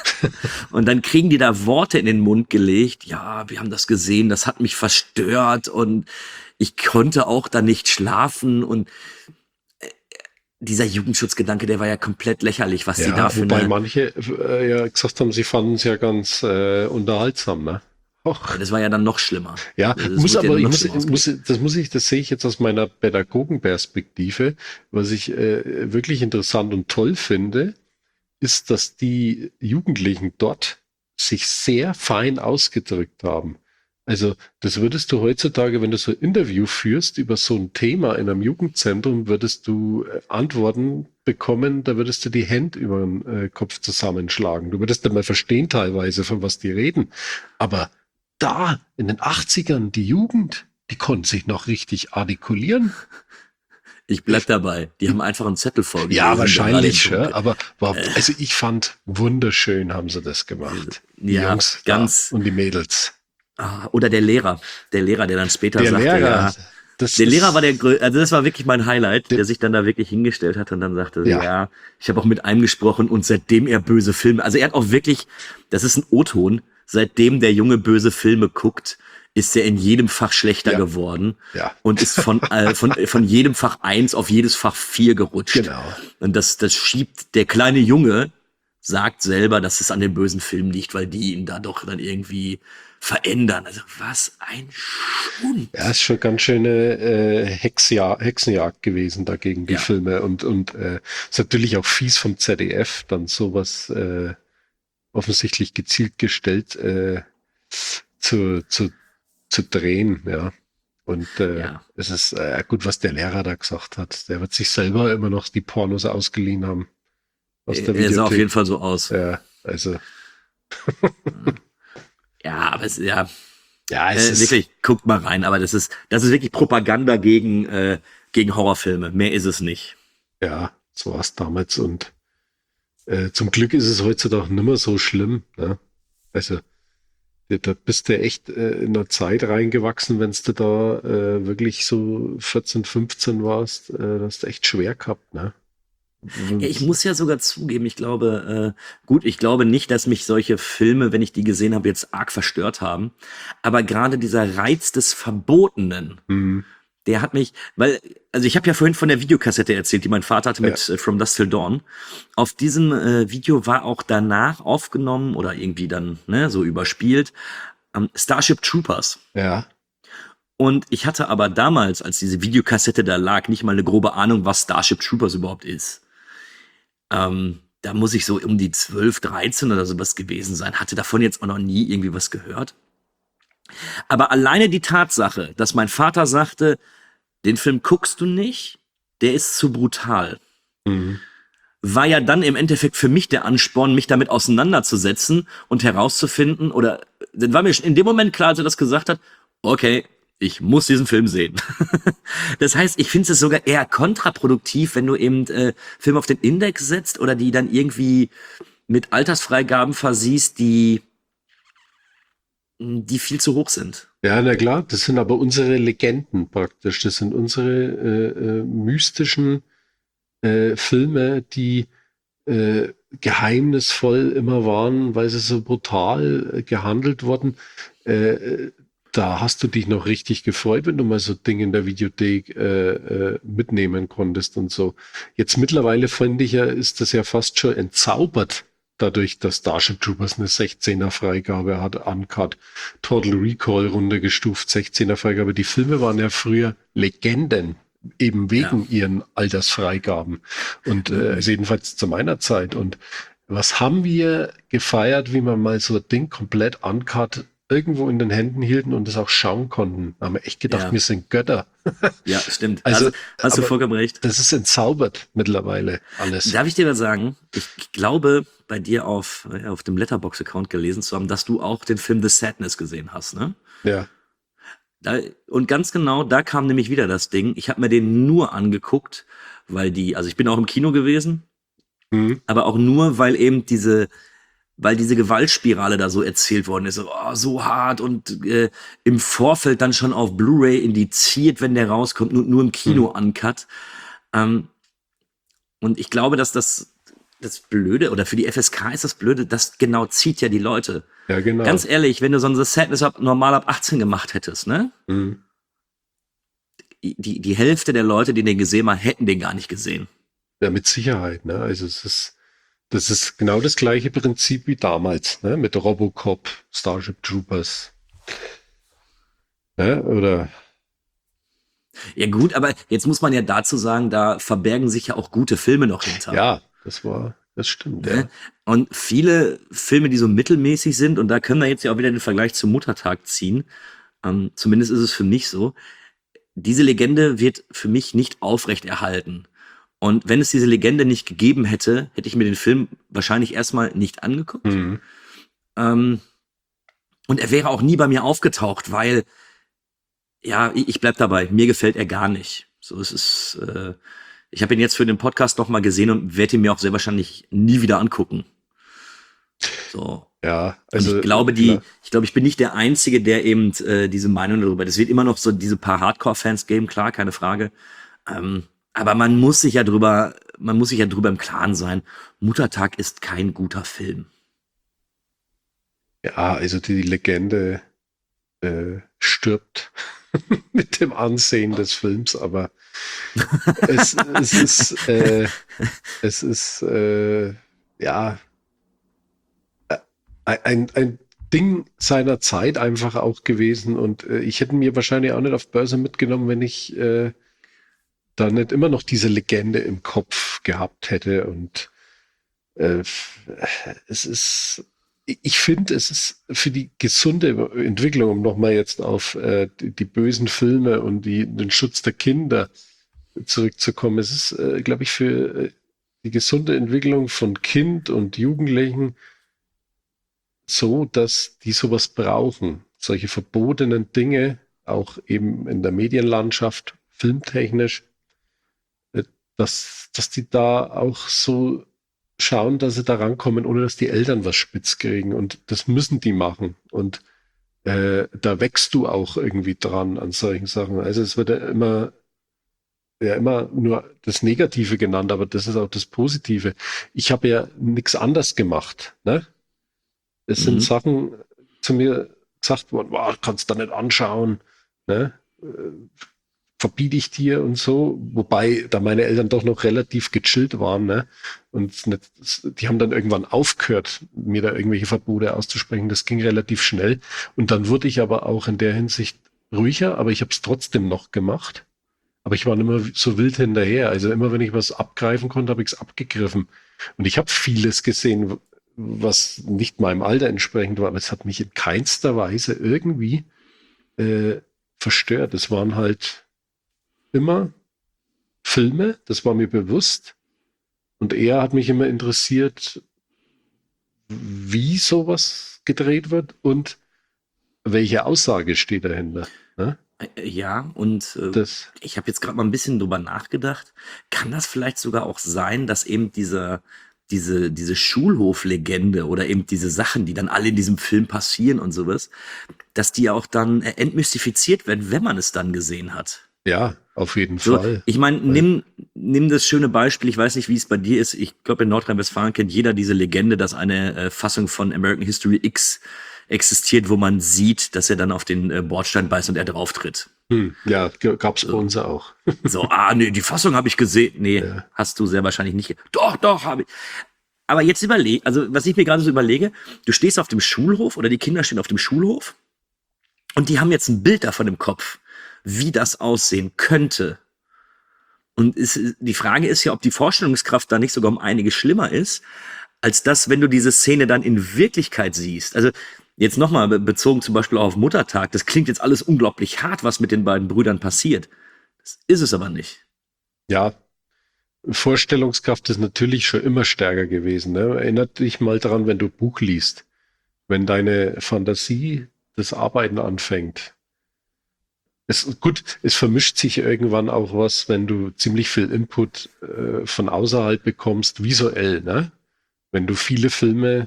Und dann kriegen die da Worte in den Mund gelegt. Ja, wir haben das gesehen, das hat mich verstört und ich konnte auch da nicht schlafen und äh, dieser Jugendschutzgedanke, der war ja komplett lächerlich, was die da Ja, für wobei eine, manche äh, ja gesagt haben, sie fanden es ja ganz äh, unterhaltsam, ne? Och. das war ja dann noch schlimmer. Ja, Also das muss wurde ja aber, noch muss, schlimmer muss, das muss ich, das sehe ich jetzt aus meiner Pädagogenperspektive. Was ich äh, wirklich interessant und toll finde, ist, dass die Jugendlichen dort sich sehr fein ausgedrückt haben. Also das würdest du heutzutage, wenn du so ein Interview führst über so ein Thema in einem Jugendzentrum, würdest du äh, Antworten bekommen, da würdest du die Hände über den äh, Kopf zusammenschlagen. Du würdest dann mal verstehen teilweise, von was die reden. Aber da in den achtzigern, die Jugend, die konnte sich noch richtig artikulieren. Ich bleib dabei. Die haben einfach einen Zettel vorgelesen. Ja, wahrscheinlich, der gerade ja, aber war, also ich fand, wunderschön haben sie das gemacht. Die Ja, Jungs ganz- da und die Mädels. Ah, oder der Lehrer, der Lehrer, der dann später Der sagte, Lehrer, ja, das der ist- Lehrer war der größte, also das war wirklich mein Highlight, Der- der sich dann da wirklich hingestellt hat und dann sagte, ja, Ja. ich habe auch mit einem gesprochen und seitdem er böse Filme, also er hat auch wirklich, das ist ein O-Ton, seitdem der Junge böse Filme guckt, ist er in jedem Fach schlechter Ja. geworden Ja. und ist von, äh, von, von jedem Fach eins auf jedes Fach vier gerutscht. Genau. Und das, das schiebt, der kleine Junge sagt selber, dass es an den bösen Filmen liegt, weil die ihn da doch dann irgendwie verändern. Also was ein Schund. Ja, ist schon ganz schöne äh, Hexja Hexenjagd gewesen dagegen die Ja. Filme und und äh, ist natürlich auch fies vom Z D F dann sowas äh, offensichtlich gezielt gestellt äh, zu zu zu drehen, ja. Und äh, Ja. es ist äh, gut, was der Lehrer da gesagt hat. Der wird sich selber immer noch die Pornos ausgeliehen haben aus der Er sah auf Videothek. jeden Fall so aus. Ja, also Ja, aber es, ja, ja, es äh, ist wirklich, guckt mal rein, aber das ist, das ist wirklich Propaganda gegen, äh, gegen Horrorfilme. Mehr ist es nicht. ja, so war es damals und äh, zum Glück ist es heutzutage nicht mehr so schlimm. Ne? Also da- da bist du echt äh, in einer Zeit reingewachsen, wenn du da äh, wirklich so vierzehn, fünfzehn warst, äh, das hast du echt schwer gehabt. Ne? Ja, ich muss ja sogar zugeben, ich glaube, äh, gut, ich glaube nicht, dass mich solche Filme, wenn ich die gesehen habe, jetzt arg verstört haben. Aber gerade dieser Reiz des Verbotenen, Mhm. der hat mich, weil, also ich habe ja vorhin von der Videokassette erzählt, die mein Vater hatte mit äh, From Dusk Till Dawn. Auf diesem äh, Video war auch danach aufgenommen oder irgendwie dann ne, so überspielt ähm, Starship Troopers. Ja, Und ich hatte aber damals, als diese Videokassette da lag, nicht mal eine grobe Ahnung, was Starship Troopers überhaupt ist. Ähm, da muss ich so um die zwölf, dreizehn oder sowas gewesen sein. Hatte davon jetzt auch noch nie irgendwie was gehört. Aber alleine die Tatsache, dass mein Vater sagte, den Film guckst du nicht, der ist zu brutal, mhm. war ja dann im Endeffekt für mich der Ansporn, mich damit auseinanderzusetzen und herauszufinden, oder dann war mir in dem Moment klar, als er das gesagt hat, okay, ich muss diesen Film sehen. Das heißt, ich finde es sogar eher kontraproduktiv, wenn du eben äh, Filme auf den Index setzt oder die dann irgendwie mit Altersfreigaben versiehst, die die viel zu hoch sind. Ja, na klar, das sind aber unsere Legenden praktisch. Das sind unsere äh, äh, mystischen äh, Filme, die äh, geheimnisvoll immer waren, weil sie so brutal äh, gehandelt wurden. Äh, da hast du dich noch richtig gefreut, wenn du mal so Dinge in der Videothek äh, äh, mitnehmen konntest und so. Jetzt mittlerweile finde ich ja, ist das ja fast schon entzaubert, dadurch, dass Starship Troopers eine sechzehner Freigabe hat, Uncut, Total Recall runtergestuft, sechzehner Freigabe. Die Filme waren ja früher Legenden, eben wegen ja. ihren Altersfreigaben. Und äh, also jedenfalls zu meiner Zeit. Und was haben wir gefeiert, wie man mal so ein Ding komplett Uncut irgendwo in den Händen hielten und es auch schauen konnten. Da haben wir echt gedacht, Ja. wir sind Götter. Ja, stimmt. Also, Also, hast du aber vollkommen recht. Das ist entzaubert mittlerweile alles. Darf ich dir was sagen? Ich, ich glaube, bei dir auf, äh, auf dem Letterboxd-Account gelesen zu haben, dass du auch den Film The Sadness gesehen hast, ne? Ja. Da, und ganz genau, da kam nämlich wieder das Ding. Ich habe mir den nur angeguckt, weil die, also ich bin auch im Kino gewesen, Mhm. aber auch nur, weil eben diese, weil diese Gewaltspirale da so erzählt worden ist, so, oh, so hart und äh, im Vorfeld dann schon auf Blu-ray indiziert, wenn der rauskommt, nur, nur im Kino Mhm. uncut. Ähm, und ich glaube, dass das das Blöde, oder für die F S K ist das Blöde, das genau zieht ja die Leute. Ja, genau. Ganz ehrlich, wenn du so ein The Sadness ab, normal ab achtzehn gemacht hättest, ne? Mhm. Die, die Hälfte der Leute, die den gesehen haben, hätten den gar nicht gesehen. Ja, mit Sicherheit, ne? Also es ist, das ist genau das gleiche Prinzip wie damals, ne? Mit Robocop, Starship Troopers. Ne? Oder Ja gut, aber jetzt muss man ja dazu sagen, da verbergen sich ja auch gute Filme noch hinter. ja, das war, das stimmt, ja. Ne? Und viele Filme, die so mittelmäßig sind, und da können wir jetzt ja auch wieder den Vergleich zum Muttertag ziehen, ähm, zumindest ist es für mich so, diese Legende wird für mich nicht aufrechterhalten. Und wenn es diese Legende nicht gegeben hätte, hätte ich mir den Film wahrscheinlich erstmal nicht angeguckt. Mhm. Ähm, und er wäre auch nie bei mir aufgetaucht, weil, ja, ich, ich bleib dabei, mir gefällt er gar nicht. So, es ist, äh, ich habe ihn jetzt für den Podcast noch mal gesehen und werde ihn mir auch sehr wahrscheinlich nie wieder angucken. So. Ja, Und also ich glaube, die, klar. ich glaube, ich bin nicht der Einzige, der eben äh, diese Meinung darüber. Das wird immer noch so diese paar Hardcore-Fans geben, klar, keine Frage. Ähm, aber man muss sich ja drüber, man muss sich ja drüber im Klaren sein. Muttertag ist kein guter Film. Ja, also die Legende äh, stirbt mit dem Ansehen des Films, aber es, es ist, äh, es ist, äh, ja, äh, ein, ein Ding seiner Zeit einfach auch gewesen und äh, ich hätte mir wahrscheinlich auch nicht auf Börse mitgenommen, wenn ich äh, da nicht immer noch diese Legende im Kopf gehabt hätte und äh, es ist, ich finde, es ist für die gesunde Entwicklung, um nochmal jetzt auf äh, die, die bösen Filme und die, den Schutz der Kinder zurückzukommen, es ist, äh, glaube ich, für äh, die gesunde Entwicklung von Kind und Jugendlichen so, dass die sowas brauchen. Solche verbotenen Dinge, auch eben in der Medienlandschaft, filmtechnisch, äh, dass, dass die da auch so schauen, dass sie da rankommen, ohne dass die Eltern was spitz kriegen. Und das müssen die machen. Und äh, da wächst du auch irgendwie dran an solchen Sachen. Also es wird ja immer, ja immer nur das Negative genannt, aber das ist auch das Positive. Ich habe ja nichts anders gemacht. Ne? Es sind Mhm. Sachen zu mir gesagt worden, wow, kannst du da nicht anschauen. Ne? Äh, verbiete ich dir und so, wobei da meine Eltern doch noch relativ gechillt waren, ne? Und nicht, die haben dann irgendwann aufgehört, mir da irgendwelche Verbote auszusprechen. Das ging relativ schnell. Und dann wurde ich aber auch in der Hinsicht ruhiger, aber ich habe es trotzdem noch gemacht. Aber ich war nicht mehr so wild hinterher. Also immer, wenn ich was abgreifen konnte, habe ich es abgegriffen. Und ich habe vieles gesehen, was nicht meinem Alter entsprechend war, aber es hat mich in keinster Weise irgendwie äh, verstört. Es waren halt immer Filme, das war mir bewusst. Und eher hat mich immer interessiert, wie sowas gedreht wird und welche Aussage steht dahinter. Ne? Äh, Ja, und äh, Das, ich habe jetzt gerade mal ein bisschen drüber nachgedacht. Kann das vielleicht sogar auch sein, dass eben dieser, diese, diese Schulhoflegende oder eben diese Sachen, die dann alle in diesem Film passieren und sowas, dass die auch dann äh, entmystifiziert werden, wenn man es dann gesehen hat. Ja, auf jeden So, Fall. ich meine, nimm, nimm das schöne Beispiel, ich weiß nicht, wie es bei dir ist, ich glaube, in Nordrhein-Westfalen kennt jeder diese Legende, dass eine äh, Fassung von American History X existiert, wo man sieht, dass er dann auf den äh, Bordstein beißt und er drauf tritt. Hm, ja, g- gab's bei uns auch. So, ah, nee, die Fassung habe ich gesehen. Nee, Ja. hast du sehr wahrscheinlich nicht. ge- Doch, doch, habe ich. Aber jetzt überleg, also was ich mir gerade so überlege, du stehst auf dem Schulhof oder die Kinder stehen auf dem Schulhof und die haben jetzt ein Bild davon im Kopf, wie das aussehen könnte. Und es, die Frage ist ja, ob die Vorstellungskraft da nicht sogar um einiges schlimmer ist, als das, wenn du diese Szene dann in Wirklichkeit siehst. Also jetzt nochmal bezogen zum Beispiel auch auf Muttertag, das klingt jetzt alles unglaublich hart, was mit den beiden Brüdern passiert. Das ist es aber nicht. Ja, Vorstellungskraft ist natürlich schon immer stärker gewesen. Ne? Erinnert dich mal daran, wenn du Buch liest, wenn deine Fantasie das Arbeiten anfängt. Es, gut, es vermischt sich irgendwann auch was, wenn du ziemlich viel Input äh, von außerhalb bekommst, visuell, ne? Wenn du viele Filme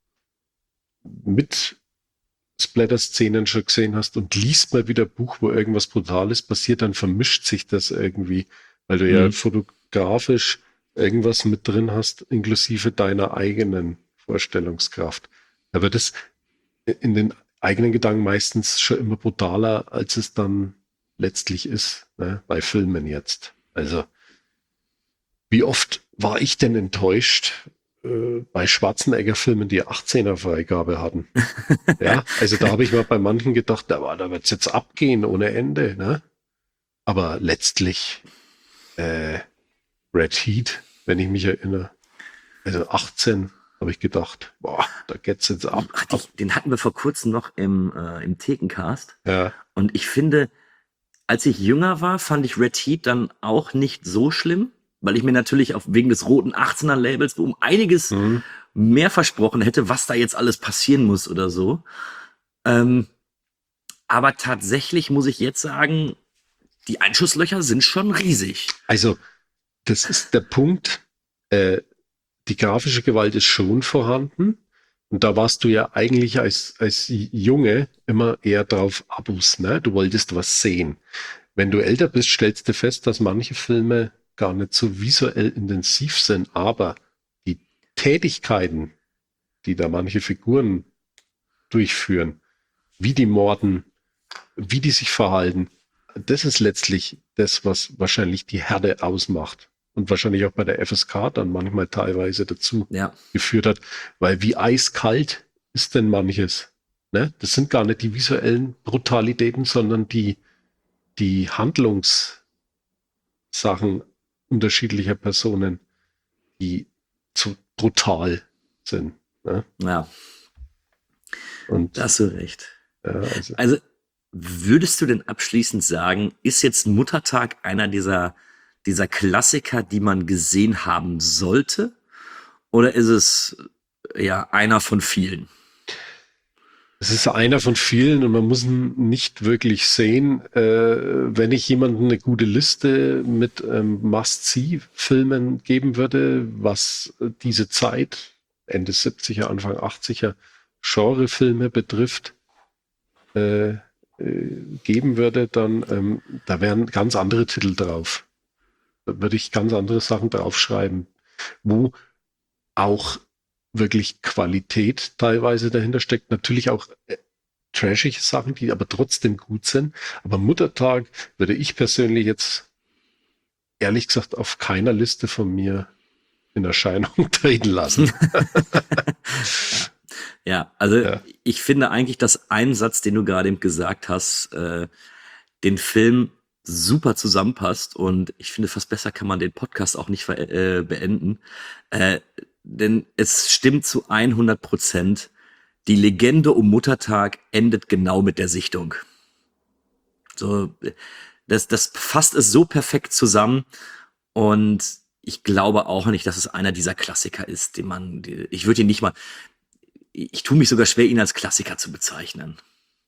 mit Splatter-Szenen schon gesehen hast und liest mal wieder ein Buch, wo irgendwas Brutales passiert, dann vermischt sich das irgendwie, weil du ja Mhm. fotografisch irgendwas mit drin hast, inklusive deiner eigenen Vorstellungskraft. Da wird es in den eigenen Gedanken meistens schon immer brutaler, als es dann letztlich ist, ne? Bei Filmen jetzt. Also, wie oft war ich denn enttäuscht äh, bei Schwarzenegger-Filmen, die achtzehner-Freigabe hatten? Ja, also da habe ich mal bei manchen gedacht, da, da wird es jetzt abgehen ohne Ende, ne? Aber letztlich äh, Red Heat, wenn ich mich erinnere, also achtzehn, habe ich gedacht, boah, da geht's jetzt ab. Hatte ich, den hatten wir vor kurzem noch im, äh, im Thekencast. Ja, Und ich finde, als ich jünger war, fand ich Red Heat dann auch nicht so schlimm, weil ich mir natürlich auf, wegen des roten achtzehner-Labels um einiges mhm. mehr versprochen hätte, was da jetzt alles passieren muss oder so. Ähm, aber tatsächlich muss ich jetzt sagen, die Einschusslöcher sind schon riesig. Also, das ist der Punkt, äh, die grafische Gewalt ist schon vorhanden. Und da warst du ja eigentlich als, als Junge immer eher drauf Abus, ne? Du wolltest was sehen. Wenn du älter bist, stellst du fest, dass manche Filme gar nicht so visuell intensiv sind, aber die Tätigkeiten, die da manche Figuren durchführen, wie die morden, wie die sich verhalten, das ist letztlich das, was wahrscheinlich die Härte ausmacht. Und wahrscheinlich auch bei der F S K dann manchmal teilweise dazu Ja. geführt hat. Weil wie eiskalt ist denn manches? Ne? Das sind gar nicht die visuellen Brutalitäten, sondern die, die Handlungssachen unterschiedlicher Personen, die zu brutal sind. Ne? Ja, Und da hast du recht. ja, also, Also, würdest du denn abschließend sagen, ist jetzt Muttertag einer dieser, dieser Klassiker, die man gesehen haben sollte? Oder ist es ja einer von vielen? es ist einer von vielen und man muss ihn nicht wirklich sehen. Äh, wenn ich jemandem eine gute Liste mit ähm, Must-See-Filmen geben würde, was diese Zeit, Ende siebziger, Anfang achtziger, Genrefilme betrifft, äh, äh, geben würde, dann ähm, da wären ganz andere Titel drauf. Da würde ich ganz andere Sachen draufschreiben, wo auch wirklich Qualität teilweise dahinter steckt. Natürlich auch äh, trashige Sachen, die aber trotzdem gut sind. Aber Muttertag würde ich persönlich jetzt ehrlich gesagt auf keiner Liste von mir in Erscheinung treten lassen. Ja, also Ja. ich finde eigentlich, dass ein Satz, den du gerade eben gesagt hast, äh, den Film super zusammenpasst und ich finde, fast besser kann man den Podcast auch nicht ver- äh, beenden. Äh, denn es stimmt zu hundert Prozent. Die Legende um Muttertag endet genau mit der Sichtung. So, das, das fasst es so perfekt zusammen und ich glaube auch nicht, dass es einer dieser Klassiker ist, den man, die- ich würde ihn nicht mal, ich tue mich sogar schwer, ihn als Klassiker zu bezeichnen.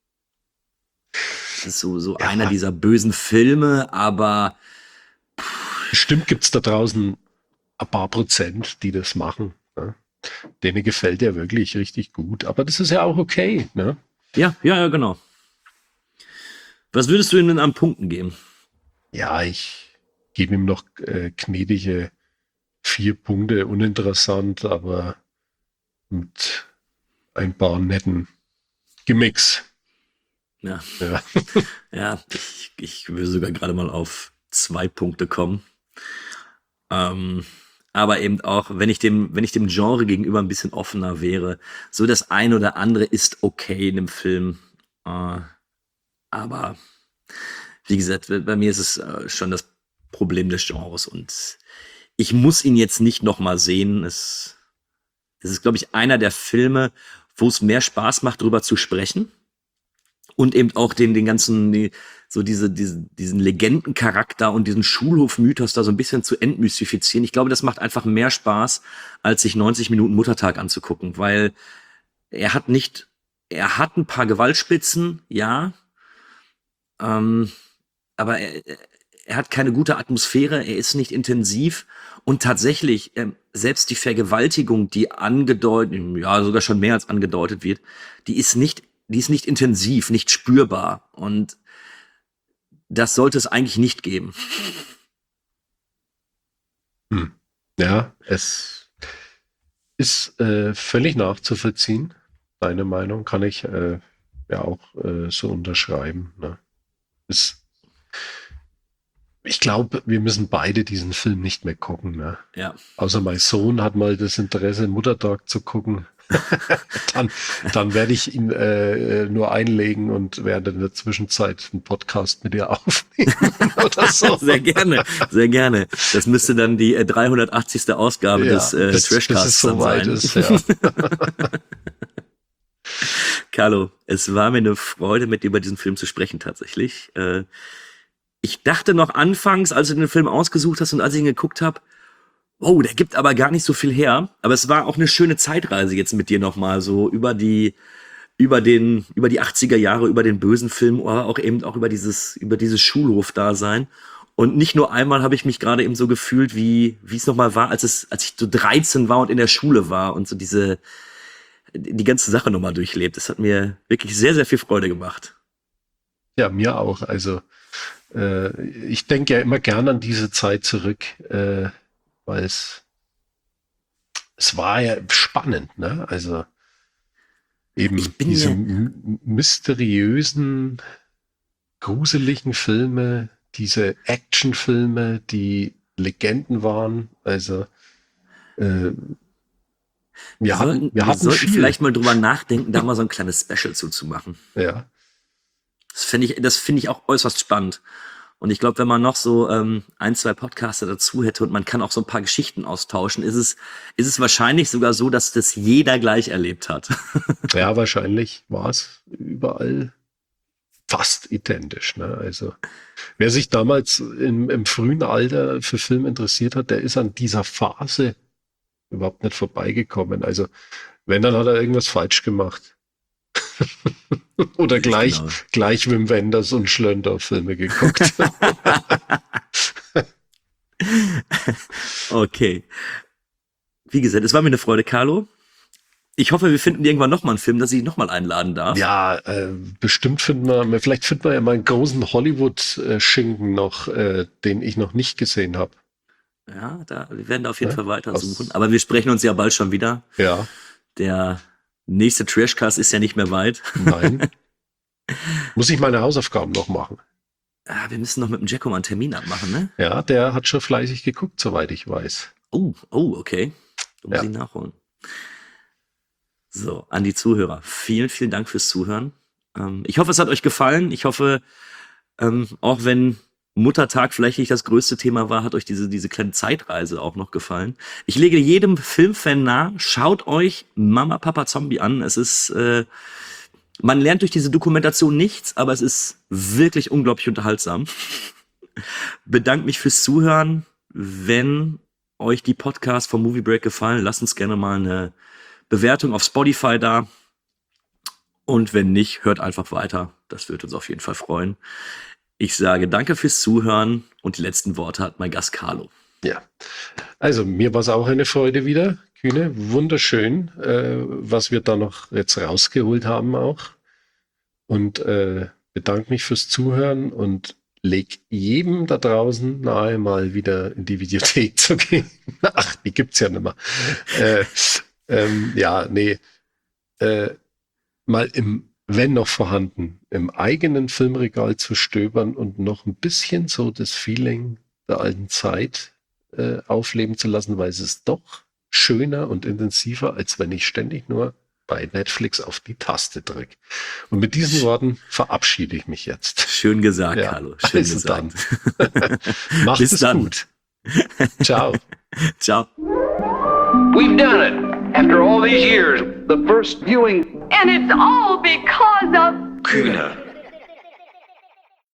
Das ist so, so Ja. einer dieser bösen Filme, aber Bestimmt gibt's da draußen ein paar Prozent, die das machen. Ne? Denen gefällt der wirklich richtig gut. Aber das ist ja auch okay. Ne? Ja, ja, ja, genau. Was würdest du ihm denn an Punkten geben? Ja, ich gebe ihm noch äh, gnädige vier Punkte, uninteressant, aber mit ein paar netten Gimmicks. Ja, Ja. ja ich, ich will sogar gerade mal auf zwei Punkte kommen. Ähm, aber eben auch, wenn ich dem, wenn ich dem Genre gegenüber ein bisschen offener wäre, so das eine oder andere ist okay in dem Film. Äh, aber wie gesagt, bei mir ist es äh, schon das Problem des Genres und ich muss ihn jetzt nicht nochmal sehen. Es, es ist, glaube ich, einer der Filme, wo es mehr Spaß macht, drüber zu sprechen. Und eben auch den, den ganzen, die, so diese, diese, diesen Legendencharakter und diesen Schulhof-Mythos da so ein bisschen zu entmystifizieren. Ich glaube, das macht einfach mehr Spaß, als sich neunzig Minuten Muttertag anzugucken, weil er hat nicht, er hat ein paar Gewaltspitzen, ja, ähm, aber er, er hat keine gute Atmosphäre, er ist nicht intensiv und tatsächlich, ähm, selbst die Vergewaltigung, die angedeutet, ja, sogar schon mehr als angedeutet wird, die ist nicht Die ist nicht intensiv, nicht spürbar. Und das sollte es eigentlich nicht geben. Hm. Ja, es ist äh, völlig nachzuvollziehen. Deine Meinung kann ich äh, ja auch äh, so unterschreiben. Ne? Ist, ich glaube, wir müssen beide diesen Film nicht mehr gucken. Ne? Ja. Außer mein Sohn hat mal das Interesse, Muttertag zu gucken. dann, dann werde ich ihn äh, nur einlegen und werde in der Zwischenzeit einen Podcast mit dir aufnehmen oder so. Sehr gerne, sehr gerne. Das müsste dann die äh, dreihundertachtzigste Ausgabe Ja, des äh, bis, Trashcasts bis es so weit sein. ist, ja. Carlo, es war mir eine Freude, mit dir über diesen Film zu sprechen tatsächlich. Äh, ich dachte noch anfangs, als du den Film ausgesucht hast und als ich ihn geguckt habe, oh, der gibt aber gar nicht so viel her. Aber es war auch eine schöne Zeitreise jetzt mit dir nochmal so über die, über den, über die achtziger Jahre, über den bösen Film, aber auch eben auch über dieses, über dieses Schulhof-Dasein. Und nicht nur einmal habe ich mich gerade eben so gefühlt, wie, wie es nochmal war, als es, als ich so dreizehn war und in der Schule war und so diese, die ganze Sache nochmal durchlebt. Das hat mir wirklich sehr, sehr viel Freude gemacht. Ja, mir auch. Also, äh, ich denke ja immer gern an diese Zeit zurück, äh, weil es, es war ja spannend, ne? Also eben diese m- mysteriösen, gruseligen Filme, diese Actionfilme, die Legenden waren. Also äh, wir, Wir hatten, sollten, wir wir hatten sollten viel. vielleicht mal drüber nachdenken, da mal so ein kleines Special zuzumachen. Ja. Das finde ich, das finde ich auch äußerst spannend. Und ich glaube, wenn man noch so ähm, ein, zwei Podcaster dazu hätte und man kann auch so ein paar Geschichten austauschen, ist es, ist es wahrscheinlich sogar so, dass das jeder gleich erlebt hat. Ja, wahrscheinlich war es überall fast identisch. Ne? Also wer sich damals im, im frühen Alter für Film interessiert hat, der ist an dieser Phase überhaupt nicht vorbeigekommen. Also wenn, dann hat er irgendwas falsch gemacht. Oder gleich, Genau. gleich Wim Wenders und Schlöndorff-Filme geguckt. Okay. Wie gesagt, es war mir eine Freude, Carlo. Ich hoffe, wir finden irgendwann nochmal einen Film, dass ich nochmal einladen darf. Ja, äh, bestimmt finden wir, vielleicht finden wir ja mal einen großen Hollywood-Schinken noch, äh, den ich noch nicht gesehen habe. Ja, da, wir werden da auf jeden Ja, Fall weitersuchen. aus- Aber wir sprechen uns ja bald schon wieder. Ja, Der nächste Trashcast ist ja nicht mehr weit. nein. Muss ich meine Hausaufgaben noch machen? Ah, wir müssen noch mit dem Jacko mal einen Termin abmachen, ne? Ja, der hat schon fleißig geguckt, soweit ich weiß. Oh, oh, okay. Da muss Ja. ich nachholen. So, an die Zuhörer. Vielen, vielen Dank fürs Zuhören. Ähm, ich hoffe, es hat euch gefallen. Ich hoffe, ähm, auch wenn Muttertag vielleicht nicht das größte Thema war, hat euch diese, diese kleine Zeitreise auch noch gefallen. Ich lege jedem Filmfan nahe, schaut euch Mama, Papa, Zombie an. Es ist, äh, man lernt durch diese Dokumentation nichts, aber es ist wirklich unglaublich unterhaltsam. Bedanke mich fürs Zuhören. Wenn euch die Podcasts vom Movie Break gefallen, lasst uns gerne mal eine Bewertung auf Spotify da. Und wenn nicht, hört einfach weiter. Das würde uns auf jeden Fall freuen. Ich sage danke fürs Zuhören und die letzten Worte hat mein Gast Carlo. Ja. Also, mir war es auch eine Freude wieder. Kühne, wunderschön, äh, was wir da noch jetzt rausgeholt haben auch. Und äh, bedanke mich fürs Zuhören und leg jedem da draußen nahe, mal wieder in die Videothek zu gehen. Ach, die gibt's ja nicht mehr. Äh, ähm, ja, nee. Äh, mal im, wenn noch vorhanden, im eigenen Filmregal zu stöbern und noch ein bisschen so das Feeling der alten Zeit äh, aufleben zu lassen, weil es ist doch schöner und intensiver, als wenn ich ständig nur bei Netflix auf die Taste drücke. Und mit diesen Worten verabschiede ich mich jetzt. Schön gesagt, Ja, Carlo. Schön also gesagt. dann. Macht Bis es dann. gut. Ciao. Ciao. We've done it. After all these years, the first viewing And it's all because of... Kühne.